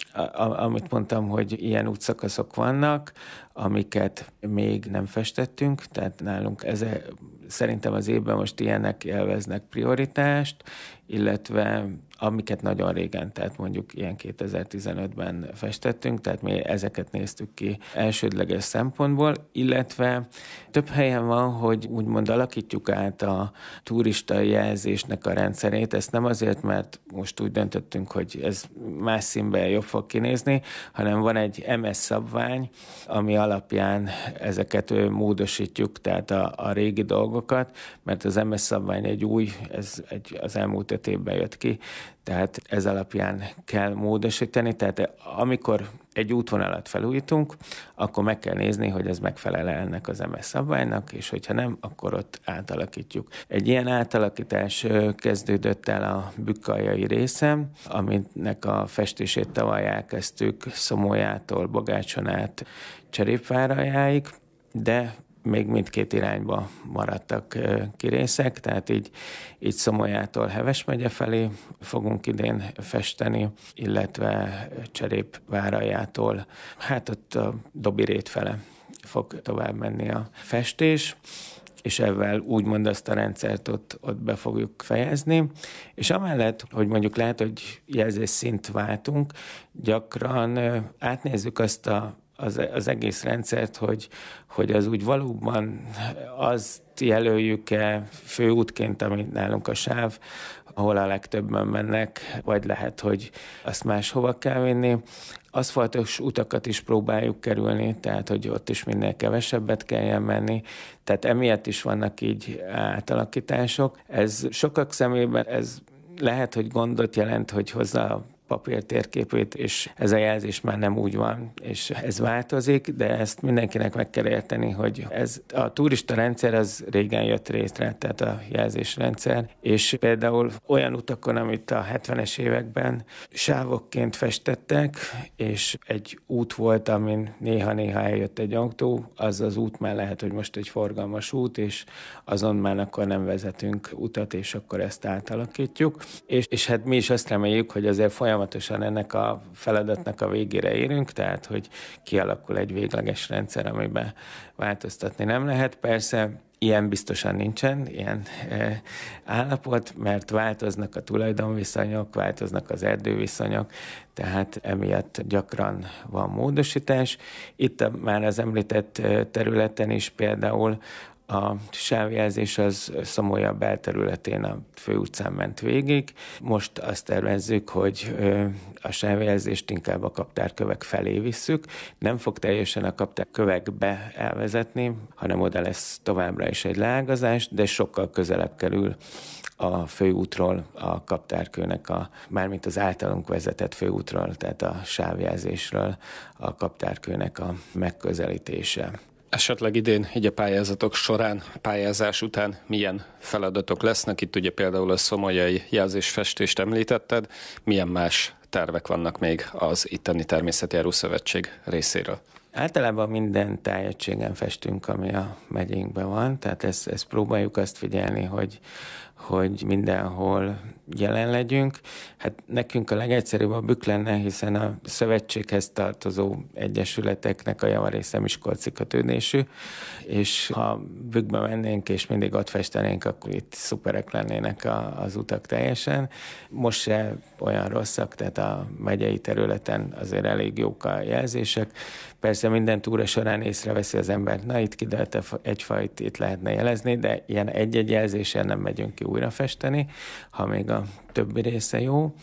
amit mondtam, hogy ilyen útszakaszok vannak, amiket még nem festettünk, tehát nálunk ez, szerintem az évben most ilyenek élveznek prioritást, illetve amiket nagyon régen, tehát mondjuk ilyen kétezer-tizenötben festettünk, tehát mi ezeket néztük ki elsődleges szempontból, illetve több helyen van, hogy úgymond alakítjuk át a turista jelzésnek a rendszerét, ezt nem azért, mert most úgy döntöttünk, hogy ez más színben jobb fog kinézni, hanem van egy em es szabvány, ami alapján ezeket módosítjuk, tehát a, a régi dolgokat, mert az em es szabvány egy új, ez egy, az elmúlt öt évben jött ki, tehát ez alapján kell módosítani, tehát amikor egy útvonalat felújítunk, akkor meg kell nézni, hogy ez megfelel ennek az em es szabványnak, és hogyha nem, akkor ott átalakítjuk. Egy ilyen átalakítás kezdődött el a bükkaljai részen, aminek a festését tavaly elkezdtük Szomolyától Bogácson át Cserépváraljáig, de még mindkét irányba maradtak kirészek, tehát így, így Szomolyától Heves megye felé fogunk idén festeni, illetve Cserépváraljától, hát ott a Dobirét fele fog tovább menni a festés, és ezzel úgymond azt a rendszert ott, ott be fogjuk fejezni. És amellett, hogy mondjuk lehet, hogy jelzésszint váltunk, gyakran átnézzük azt a Az, az egész rendszert, hogy, hogy az úgy valóban azt jelöljük-e főútként, amit nálunk a sáv, ahol a legtöbben mennek, vagy lehet, hogy azt máshova kell vinni. Aszfaltos utakat is próbáljuk kerülni, tehát hogy ott is minél kevesebbet kelljen menni. Tehát emiatt is vannak így átalakítások. Ez sokak szemében ez lehet, hogy gondot jelent, hogy hozzá a papírtérképét, és ez a jelzés már nem úgy van, és ez változik, de ezt mindenkinek meg kell érteni, hogy ez a turista rendszer az régen jött részre, tehát a jelzésrendszer, és például olyan utakon, amit a hetvenes években sávokként festettek, és egy út volt, amin néha-néha eljött egy autó, az az út már lehet, hogy most egy forgalmas út, és azon már akkor nem vezetünk utat, és akkor ezt átalakítjuk. És, és hát mi is azt reméljük, hogy azért folyamatosan ennek a feladatnak a végére érünk, tehát hogy kialakul egy végleges rendszer, amiben változtatni nem lehet. Persze ilyen biztosan nincsen, ilyen e, állapot, mert változnak a tulajdonviszonyok, változnak az erdőviszonyok, tehát emiatt gyakran van módosítás. Itt már az említett területen is például a sávjelzés az Szomolya belterületén a főutcán ment végig. Most azt tervezzük, hogy a sávjelzést inkább a kaptárkövek felé visszük. Nem fog teljesen a kaptárkövekbe elvezetni, hanem oda lesz továbbra is egy leágazás, de sokkal közelebb kerül a főútról, a kaptárkőnek, a, mármint az általunk vezetett főútról, tehát a sávjelzésről a kaptárkőnek a megközelítése. Esetleg idén így a pályázatok során, pályázás után milyen feladatok lesznek? Itt ugye például a szomolyai jelzésfestést említetted. Milyen más tervek vannak még az itteni Természetjáró Szövetség részéről? Általában minden tájegységen festünk, ami a megyénkben van, tehát ezt, ezt próbáljuk azt figyelni, hogy, hogy mindenhol jelen legyünk. Hát nekünk a legegyszerűbb a Bükk lenne, hiszen a szövetséghez tartozó egyesületeknek a javarésze miskolci kötődésű, és ha Bükkbe mennénk és mindig ott festenénk, akkor itt szuperek lennének a, az utak teljesen. Most se olyan rosszak, tehát a megyei területen azért elég jók a jelzések. Persze minden túra során észreveszi az ember, na itt kidőlt egy fajt, itt lehetne jelezni, de ilyen egy-egy jelzéssel nem megyünk ki újra festeni, ha még a többi része jó.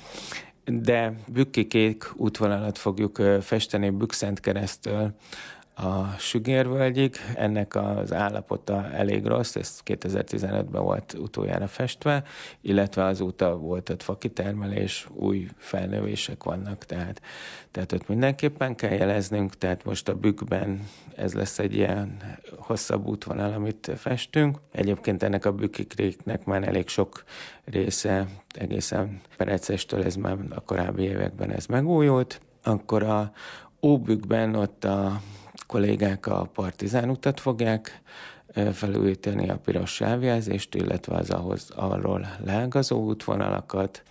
De bükki kék útvonalat fogjuk festeni Bükk-Szentkereszttől a Sügérvölgyig. Ennek az állapota elég rossz, ez kétezer-tizenötben volt utoljára festve, illetve azóta volt ott fakitermelés, új felnövések vannak, tehát, tehát ott mindenképpen kell jeleznünk, tehát most a Bükkben ez lesz egy ilyen hosszabb útvonal, amit festünk. Egyébként ennek a Bükki Kréknek már elég sok része, egészen Perecestől ez már a korábbi években ez megújult. Akkor a Óbükkben ott a kollégák a Partizán utat fogják felújítani, a piros sávjelzést, illetve az ahhoz arról leágazó útvonalakat.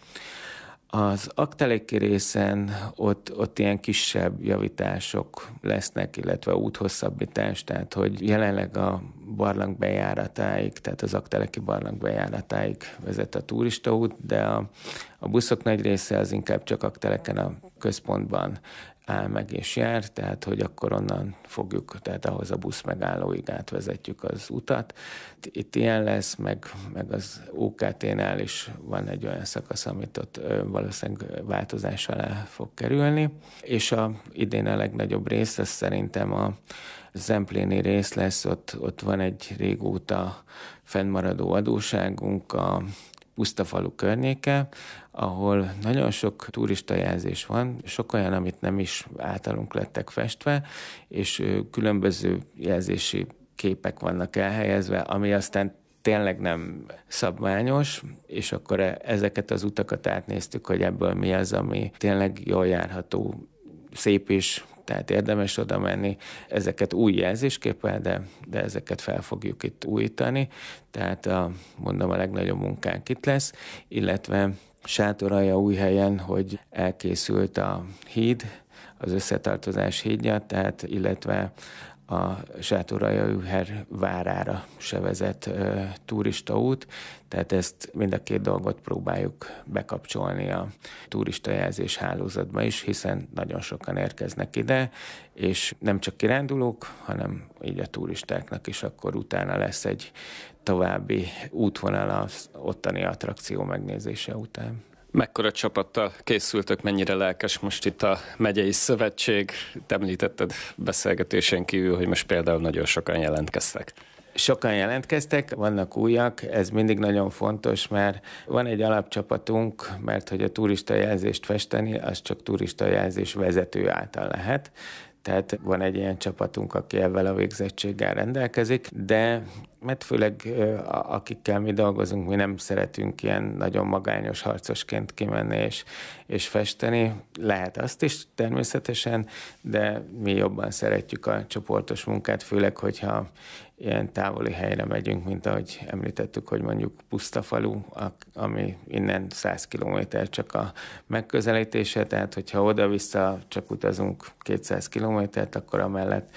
Az Akteléki részen ott, ott ilyen kisebb javítások lesznek, illetve úthosszabbítás, tehát hogy jelenleg a barlang bejáratáig, tehát az Akteléki barlang bejáratáig vezet a turistaút, de a, a buszok nagy része az inkább csak Akteleken a központban áll meg és jár, tehát hogy akkor onnan fogjuk, tehát ahhoz a busz megállóig átvezetjük az utat. Itt ilyen lesz, meg, meg az ó ká té-nál is van egy olyan szakasz, amit ott valószínűleg változás alá fog kerülni. És a idén a legnagyobb rész, az szerintem a Zempléni rész lesz, ott, ott van egy régóta fennmaradó adósságunk, a Pusztafalu környéke, ahol nagyon sok turistajelzés van, sok olyan, amit nem is általunk lettek festve, és különböző jelzési képek vannak elhelyezve, ami aztán tényleg nem szabványos, és akkor ezeket az utakat átnéztük, hogy ebből mi az, ami tényleg jól járható, szép is, tehát érdemes oda menni. Ezeket új jelzésképpel, de, de ezeket fel fogjuk itt újítani. Tehát a, mondom, a legnagyobb munkánk itt lesz, illetve Sátoraljaújhelyen, hogy elkészült a híd, az összetartozás hídja, tehát illetve a Sátoraljaújhely várára se vezet uh, turistaút, tehát ezt mind a két dolgot próbáljuk bekapcsolni a turistajelzés hálózatba is, hiszen nagyon sokan érkeznek ide, és nem csak kirándulók, hanem így a turistáknak is akkor utána lesz egy további útvonal az ottani attrakció megnézése után. Mekkora csapattal készültök, mennyire lelkes most itt a megyei szövetség? Te említetted beszélgetésen kívül, hogy most például nagyon sokan jelentkeztek. Sokan jelentkeztek, vannak újak, ez mindig nagyon fontos, mert van egy alapcsapatunk, mert hogy a turistajelzést festeni, az csak turistajelzés vezető által lehet. Tehát van egy ilyen csapatunk, aki ezzel a végzettséggel rendelkezik, de mert főleg akikkel mi dolgozunk, mi nem szeretünk ilyen nagyon magányos harcosként kimenni és, és festeni. Lehet azt is természetesen, de mi jobban szeretjük a csoportos munkát, főleg, hogyha ilyen távoli helyre megyünk, mint ahogy említettük, hogy mondjuk Pusztafalu, ami innen száz kilométer csak a megközelítése, tehát hogyha oda-vissza csak utazunk kétszáz kilométert, akkor amellett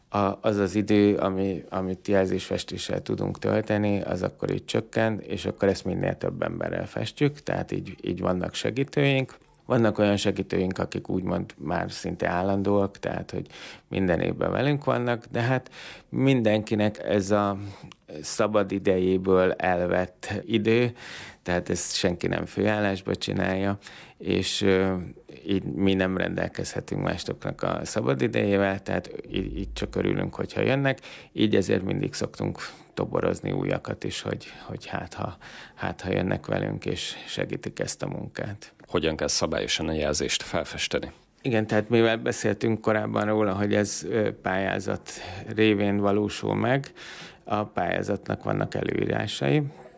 az az idő, ami, amit jelzésfestéssel tudunk tölteni, az akkor így csökken, és akkor ezt minél több emberrel festjük, tehát így, így vannak segítőink. Vannak olyan segítőink, akik úgymond már szinte állandóak, tehát hogy minden évben velünk vannak, de hát mindenkinek ez a szabad idejéből elvett idő, tehát ezt senki nem főállásba csinálja, és így mi nem rendelkezhetünk másoknak a szabad idejével, tehát így, így csak örülünk, hogyha jönnek, így ezért mindig szoktunk toborozni újakat is, hogy, hogy hát, ha, hát ha jönnek velünk és segítik ezt a munkát. Hogyan kell szabályosan a jelzést felfesteni? Igen, tehát mivel beszéltünk korábban róla, hogy ez pályázat révén valósul meg, a pályázatnak vannak előírásai,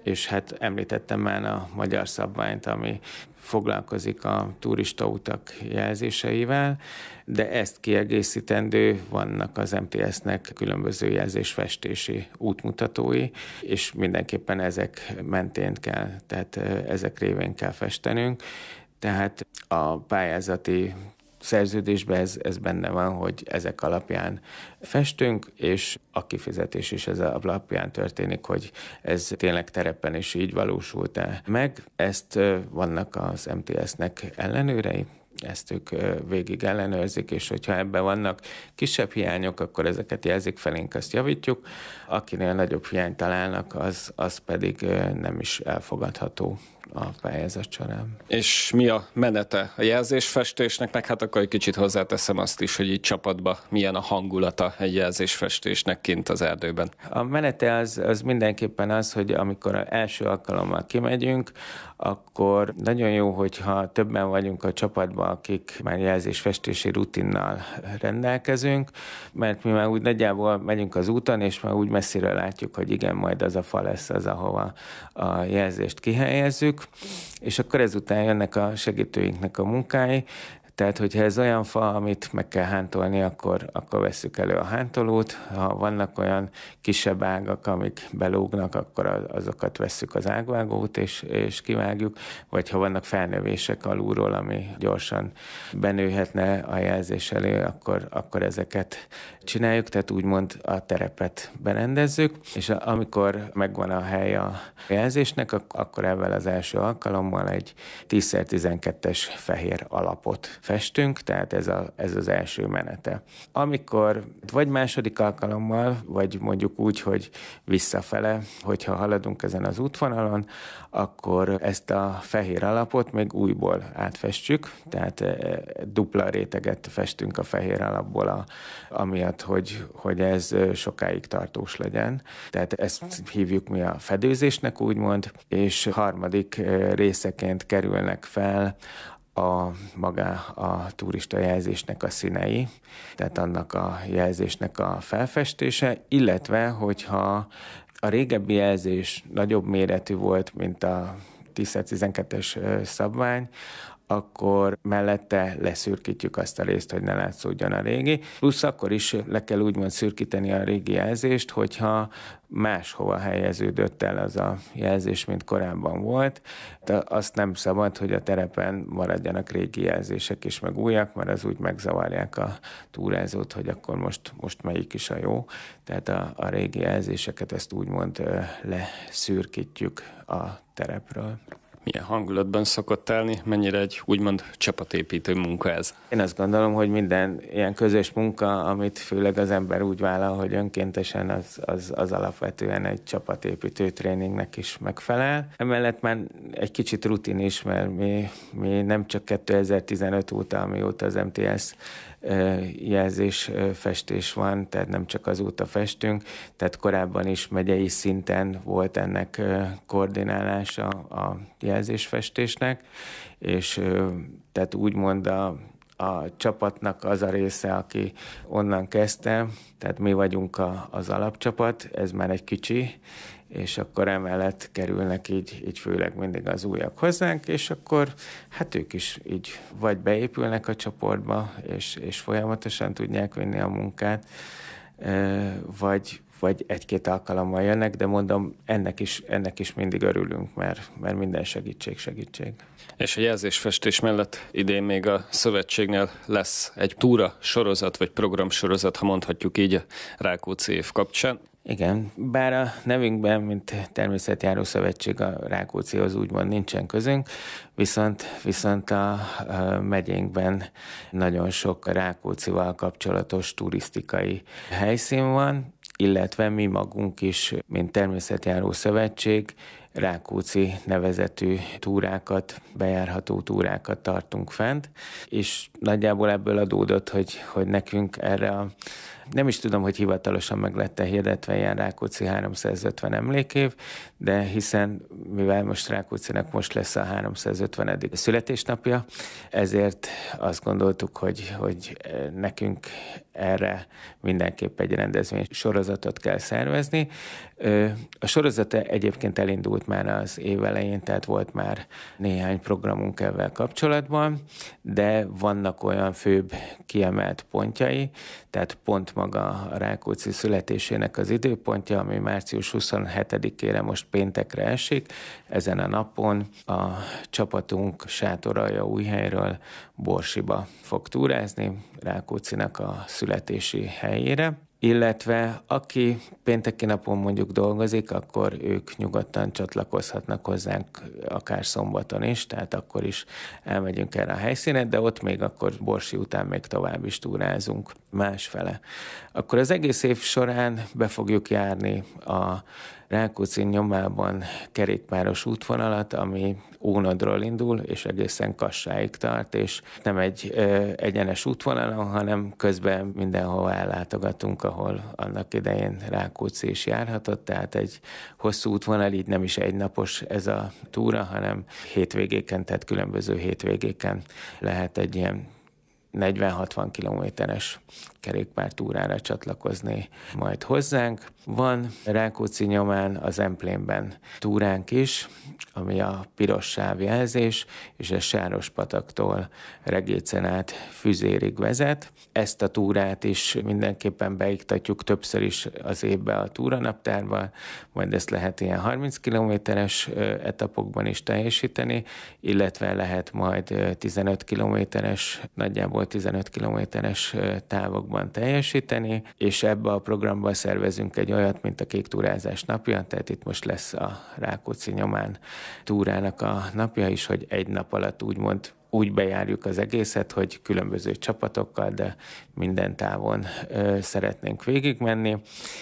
és hát említettem már a magyar szabványt, ami foglalkozik a turistautak jelzéseivel, de ezt kiegészítendő vannak az em té es-nek különböző jelzésfestési útmutatói, és mindenképpen ezek mentén kell, tehát ezek révén kell festenünk. Tehát a pályázati szerződésben ez, ez benne van, hogy ezek alapján festünk, és a kifizetés is ez alapján történik, hogy ez tényleg terepen is így valósult-e meg. Ezt vannak az em té es-nek ellenőrei, ezt ők végig ellenőrzik, és hogyha ebben vannak kisebb hiányok, akkor ezeket jelzik felénk, azt javítjuk. Akinél nagyobb hiányt találnak, az, az pedig nem is elfogadható a pályázat során. És mi a menete a jelzésfestésnek, meg hát akkor egy kicsit hozzáteszem azt is, hogy így csapatban milyen a hangulata egy jelzésfestésnek kint az erdőben. A menete az, az mindenképpen az, hogy amikor az első alkalommal kimegyünk, akkor nagyon jó, hogyha többen vagyunk a csapatban, akik már jelzésfestési rutinnal rendelkezünk, mert mi már úgy nagyjából megyünk az úton, és már úgy messziről látjuk, hogy igen, majd az a fa lesz az, ahova a jelzést kihelyezzük, és akkor ezután jönnek a segítőinknek a munkái. Tehát, hogyha ez olyan fa, amit meg kell hántolni, akkor, akkor vesszük elő a hántolót. Ha vannak olyan kisebb ágak, amik belógnak, akkor azokat vesszük az ágvágót, és, és kivágjuk. Vagy ha vannak felnövések alulról, ami gyorsan benőhetne a jelzés elő, akkor, akkor ezeket csináljuk. Tehát úgymond a terepet berendezzük, és amikor megvan a hely a jelzésnek, akkor ebben az első alkalommal egy tíz szer tizenkettes fehér alapot festünk, tehát ez, a, ez az első menete. Amikor vagy második alkalommal, vagy mondjuk úgy, hogy visszafele, hogyha haladunk ezen az útvonalon, akkor ezt a fehér alapot még újból átfestjük, tehát dupla réteget festünk a fehér alapból, a, amiatt, hogy, hogy ez sokáig tartós legyen. Tehát ezt hívjuk mi a fedőzésnek, úgymond, és harmadik részeként kerülnek fel a maga a turista jelzésnek a színei, tehát annak a jelzésnek a felfestése, illetve hogyha a régebbi jelzés nagyobb méretű volt, mint a tíz szer tizenkettes szabvány, akkor mellette leszürkítjük azt a részt, hogy ne látszódjon a régi. Plusz akkor is le kell úgymond szürkíteni a régi jelzést, hogyha máshova helyeződött el az a jelzés, mint korábban volt. De azt nem szabad, hogy a terepen maradjanak régi jelzések is, meg újak, mert az úgy megzavarják a túrázót, hogy akkor most, most melyik is a jó. Tehát a, a régi jelzéseket ezt úgymond leszürkítjük a terepről. Milyen hangulatban szokott állni? Mennyire egy úgymond csapatépítő munka ez? Én azt gondolom, hogy minden ilyen közös munka, amit főleg az ember úgy vállal, hogy önkéntesen, az, az, az alapvetően egy csapatépítő tréningnek is megfelel. Emellett már egy kicsit rutin is, mert mi, mi nem csak kétezer-tizenöt óta, amióta az em té es jelzésfestés van, tehát nem csak azóta festünk, tehát korábban is megyei szinten volt ennek koordinálása a jelzésfestésnek, és tehát úgymond a, a csapatnak az a része, aki onnan kezdte, tehát mi vagyunk a, az alapcsapat, ez már egy kicsi, és akkor emellett kerülnek így, így főleg mindig az újak hozzánk, és akkor hát ők is így vagy beépülnek a csoportba, és, és folyamatosan tudják vinni a munkát, vagy, vagy egy-két alkalommal jönnek, de mondom, ennek is, ennek is mindig örülünk, mert, mert minden segítség segítség. És a jelzésfestés mellett idén még a szövetségnél lesz egy túra sorozat, vagy programsorozat, ha mondhatjuk így, a Rákóczi év kapcsán. Igen, bár a nevünkben, mint Természetjáró Szövetség, a Rákóczihoz úgymond nincsen közünk, viszont, viszont a, a megyénkben nagyon sok Rákóczival kapcsolatos turisztikai helyszín van, illetve mi magunk is, mint Természetjáró Szövetség, Rákóczi nevezetű túrákat, bejárható túrákat tartunk fent, és nagyjából ebből adódott, hogy, hogy nekünk erre a nem is tudom, hogy hivatalosan meg lett hirdetve ilyen Rákóczi háromszázötven emlékév, de hiszen, mivel most Rákóczinak most lesz a háromszázötvenedik születésnapja, ezért azt gondoltuk, hogy, hogy nekünk erre mindenképp egy rendezvény sorozatot kell szervezni. A sorozat egyébként elindult indult már az év elején, tehát volt már néhány programunk ezzel kapcsolatban, de vannak olyan főbb kiemelt pontjai, tehát pont maga a Rákóczi születésének az időpontja, ami március huszonhetedikére most péntekre esik. Ezen a napon a csapatunk Sátoraljaújhelyről Borsiba fog túrázni, Rákóczinak a születési helyére, illetve aki pénteki napon mondjuk dolgozik, akkor ők nyugodtan csatlakozhatnak hozzánk akár szombaton is, tehát akkor is elmegyünk erre a helyszínet, de ott még akkor Borsi után még tovább is túrázunk másfele. Akkor az egész év során be fogjuk járni a Rákóczi nyomában kerékpáros útvonalat, ami Ónodról indul, és egészen Kassáig tart, és nem egy ö, egyenes útvonalon, hanem közben mindenhol ellátogatunk, ahol annak idején Rákóczi is járhatott, tehát egy hosszú útvonal, így nem is egynapos ez a túra, hanem hétvégéken, tehát különböző hétvégéken lehet egy ilyen negyven-hatvan kilométeres kerékpártúrára csatlakozni majd hozzánk. Van Rákóczi nyomán az Emplénben túránk is, ami a piros sávjelzés, és ez Sárospataktól Regécen át Füzérig vezet. Ezt a túrát is mindenképpen beiktatjuk többször is az évbe a túranaptárba, majd ezt lehet ilyen harminc kilométeres etapokban is teljesíteni, illetve lehet majd tizenöt kilométeres, nagyjából tizenöt kilométeres távokban teljesíteni, és ebbe a programba szervezünk egy olyat, mint a Kék túrázás napja, tehát itt most lesz a Rákóczi nyomán túrának a napja is, hogy egy nap alatt úgymond úgy bejárjuk az egészet, hogy különböző csapatokkal, de minden távon ö, szeretnénk végigmenni.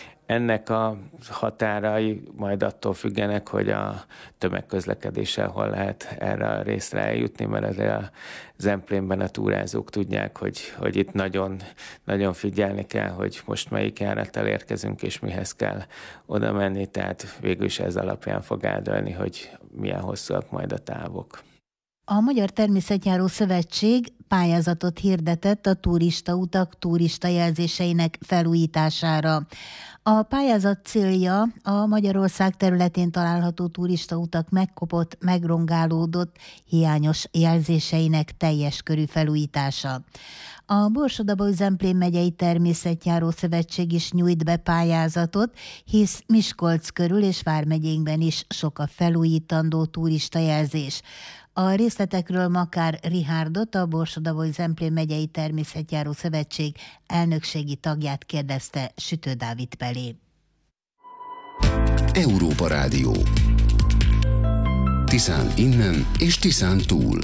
Ennek a határai majd attól függenek, hogy a tömegközlekedéssel hol lehet erre a részre eljutni, mert azért az Emplénben a túrázók tudják, hogy, hogy itt nagyon, nagyon figyelni kell, hogy most melyik járattal érkezünk, és mihez kell oda menni, tehát végül is ez alapján fog eldőlni, hogy milyen hosszúak majd a távok. A Magyar Természetjáró Szövetség pályázatot hirdetett a turistautak turistajelzéseinek felújítására. A pályázat célja a Magyarország területén található turistautak megkopott, megrongálódott, hiányos jelzéseinek teljes körű felújítása. A Borsod-Abaúj-Zemplén megyei Természetjáró Szövetség is nyújt be pályázatot, hisz Miskolc körül és vármegyénkben is sok a felújítandó turistajelzés. A részletekről Makár Rihárdot, a Borsod-Abaúj-Zemplén megyei Természetjáró Szövetség elnökségi tagját kérdezte Sütő Dávid Pelé. Európa Rádió. Tiszán innen és Tiszán túl.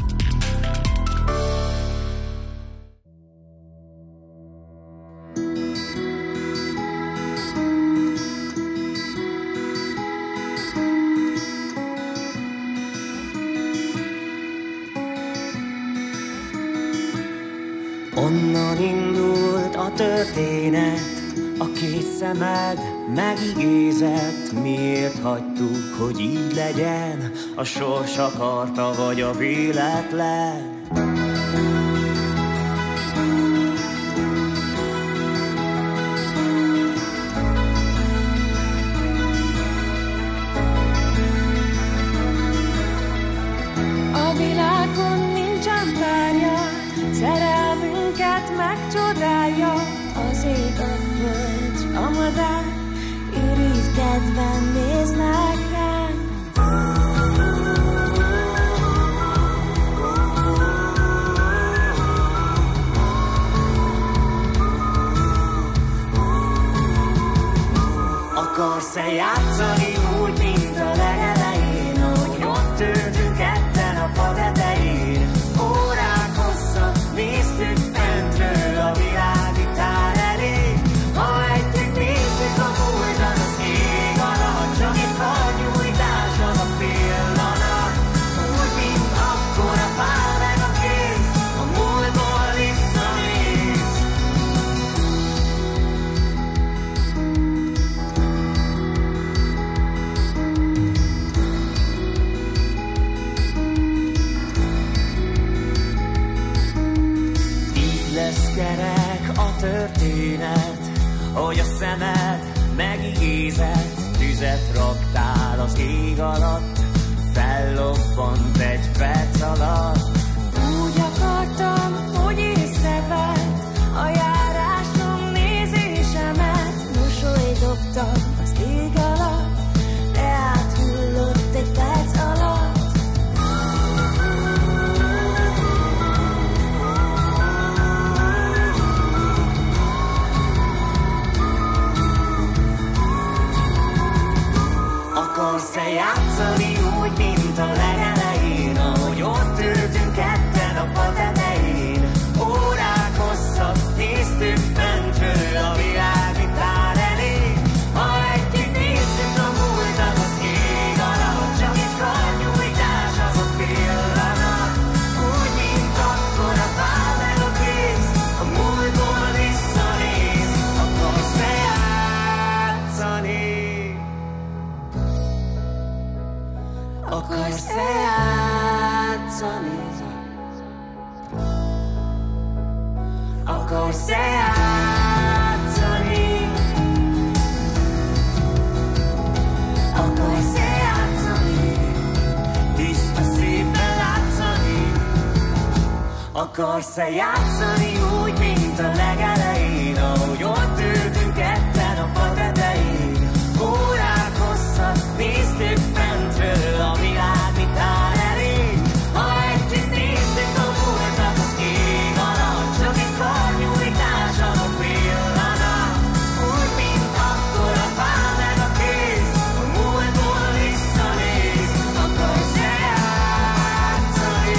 Onnan indult a történet, a két szemed megigézett. Miért hagytuk, hogy így legyen? A sors akarta, vagy a véletlen? A világon nincsen párja, szerelmünket megcsodálja. Az ég, a föld, a madár irigykedven néznek ránk. Akarsz-e játszani úgy, mint a legelején, ahogy ott ültünk ketten a fa tetején? Órák hosszat néztük fentről a világítár elé. Ha együtt nézzük a múltat, az ég alatt, csak egy karnyújtás az a pillanat. Úgy, mint akkor a pál meg a kéz, a múltból visszanéz. Lesz kerek a történet, hogy a szemed megigézett. tüzet raktál az ég alatt, fellobbant egy perc alatt. Úgy akartam, hogy észrevett a járásom nézésemet. Mosolyt dobtam az ég alatt, de áthullott egy perc alatt. Akarsz-e játszani úgy, mint a legelején, ahogy ott ültünk ketten a fa tetején? Órák hosszat néztük fentről a világ vitár elé. Ha együtt nézzük a múltat az ég alatt, csak egy karnyújtás az a pillanat. Úgy, mint akkor a fá meg a kéz, a múltból visszanéz. Akarsz-e játszani? Akarsz-e játszani? Akarsz-e játszani? Akarsz-e játszani? Tiszta szépen látszani? Akarsz-e játszani úgy, mint a legelején, ahogy ott ültünk ketten a fa tetején? Órák hosszat néztük fentről a világ vitár elé. Ha együtt nézzük a múltat az ég alatt, csak egy karnyújtás az a pillanat. Úgy, mint akkor a fá meg a kéz, a múltból visszanéz. Akarsz-e játszani?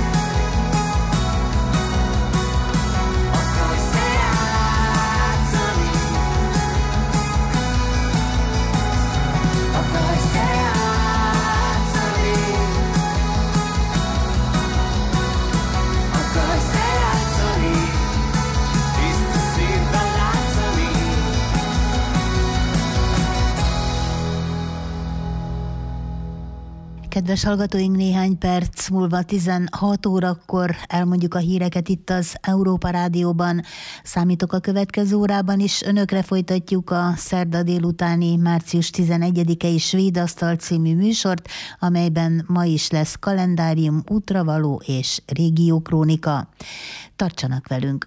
Akarsz-e játszani? Akarsz-e játszani? Akarsz-e játszani? Tiszta szívvel látszani? Kedves hallgatóink, néhány perc múlva tizenhat órakor elmondjuk a híreket itt az Európa Rádióban. Számítok a következő órában is. Önökre folytatjuk a szerda délutáni március tizenegyedikei Svéd Asztal című műsort, amelyben ma is lesz kalendárium, útravaló és régiókrónika. Tartsanak velünk!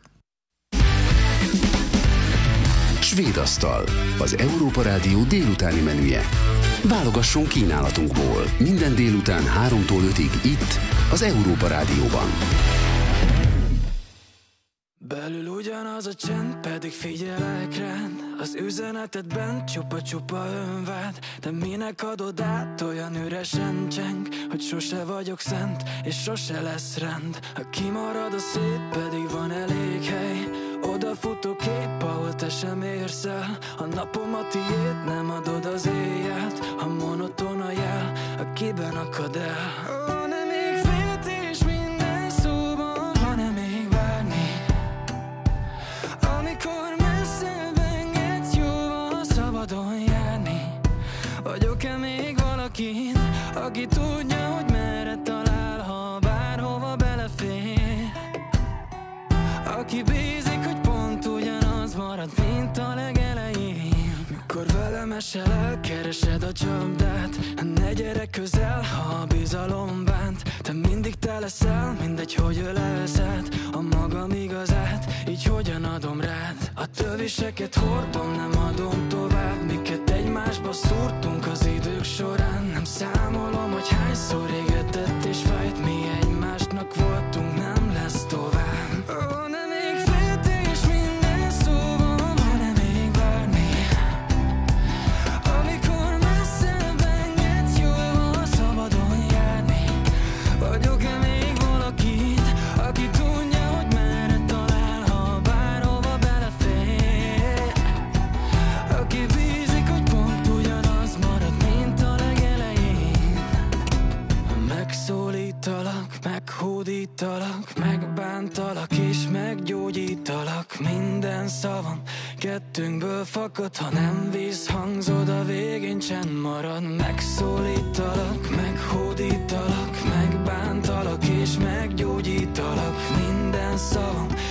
Svéd Asztal, az Európa Rádió délutáni menüje. Válogasson kínálatunkból minden délután háromtól ötig itt, az Európa Rádióban. Belül ugyanaz a csend, pedig figyelek rád. Az üzenetedben csupa-csupa önvád. De minek adod át, olyan üresen cseng, hogy sose vagyok szent, és sose lesz rend. Ha kimarad a szép, pedig van elég hely. Odafutó kép, ahol te sem érsz el. A napom a tiéd, nem adod az éjjelt. Ha monoton a jel, akiben akad el. Van-e még féltés minden szóban? Van-e még várni? Amikor messzebb engedsz, jóval szabadon járni. Vagyok-e még valakin, aki tudja, hogy merre talál, ha bárhova belefér? Aki bízik, hogy pont ugyanaz marad, mint a legelején. Mikor velem esel el, keresed a csapdát. Ne gyere közel, ha a bizalom bánt. Te mindig te leszel, mindegy, hogy ölelsz át a magam igazát, így hogyan adom rád? A töviseket hordom, nem adom tovább, miket egymásba szúrtunk az idők során. Nem számolom, hogy hányszor égetett és fájt, mi egymásnak voltunk, nem lesz tovább. Van-e még féltés minden szóban? Van-e még bármi? Amikor messzebb engedsz, jól van szabadon járni. Vagyok-e még valakit, aki tudja, hogy merre talál, ha bárhova belefér? Aki bízik, hogy pont ugyanaz marad, mint a legelején. Megszólítalak, meghódítalak, megbántalak és meggyógyítalak. Minden szavam kettőnkből fakad, ha nem visszhangzod, a végén csend marad. Megszólítalak, meghódítalak, megbántalak és meggyógyítalak. Minden szavam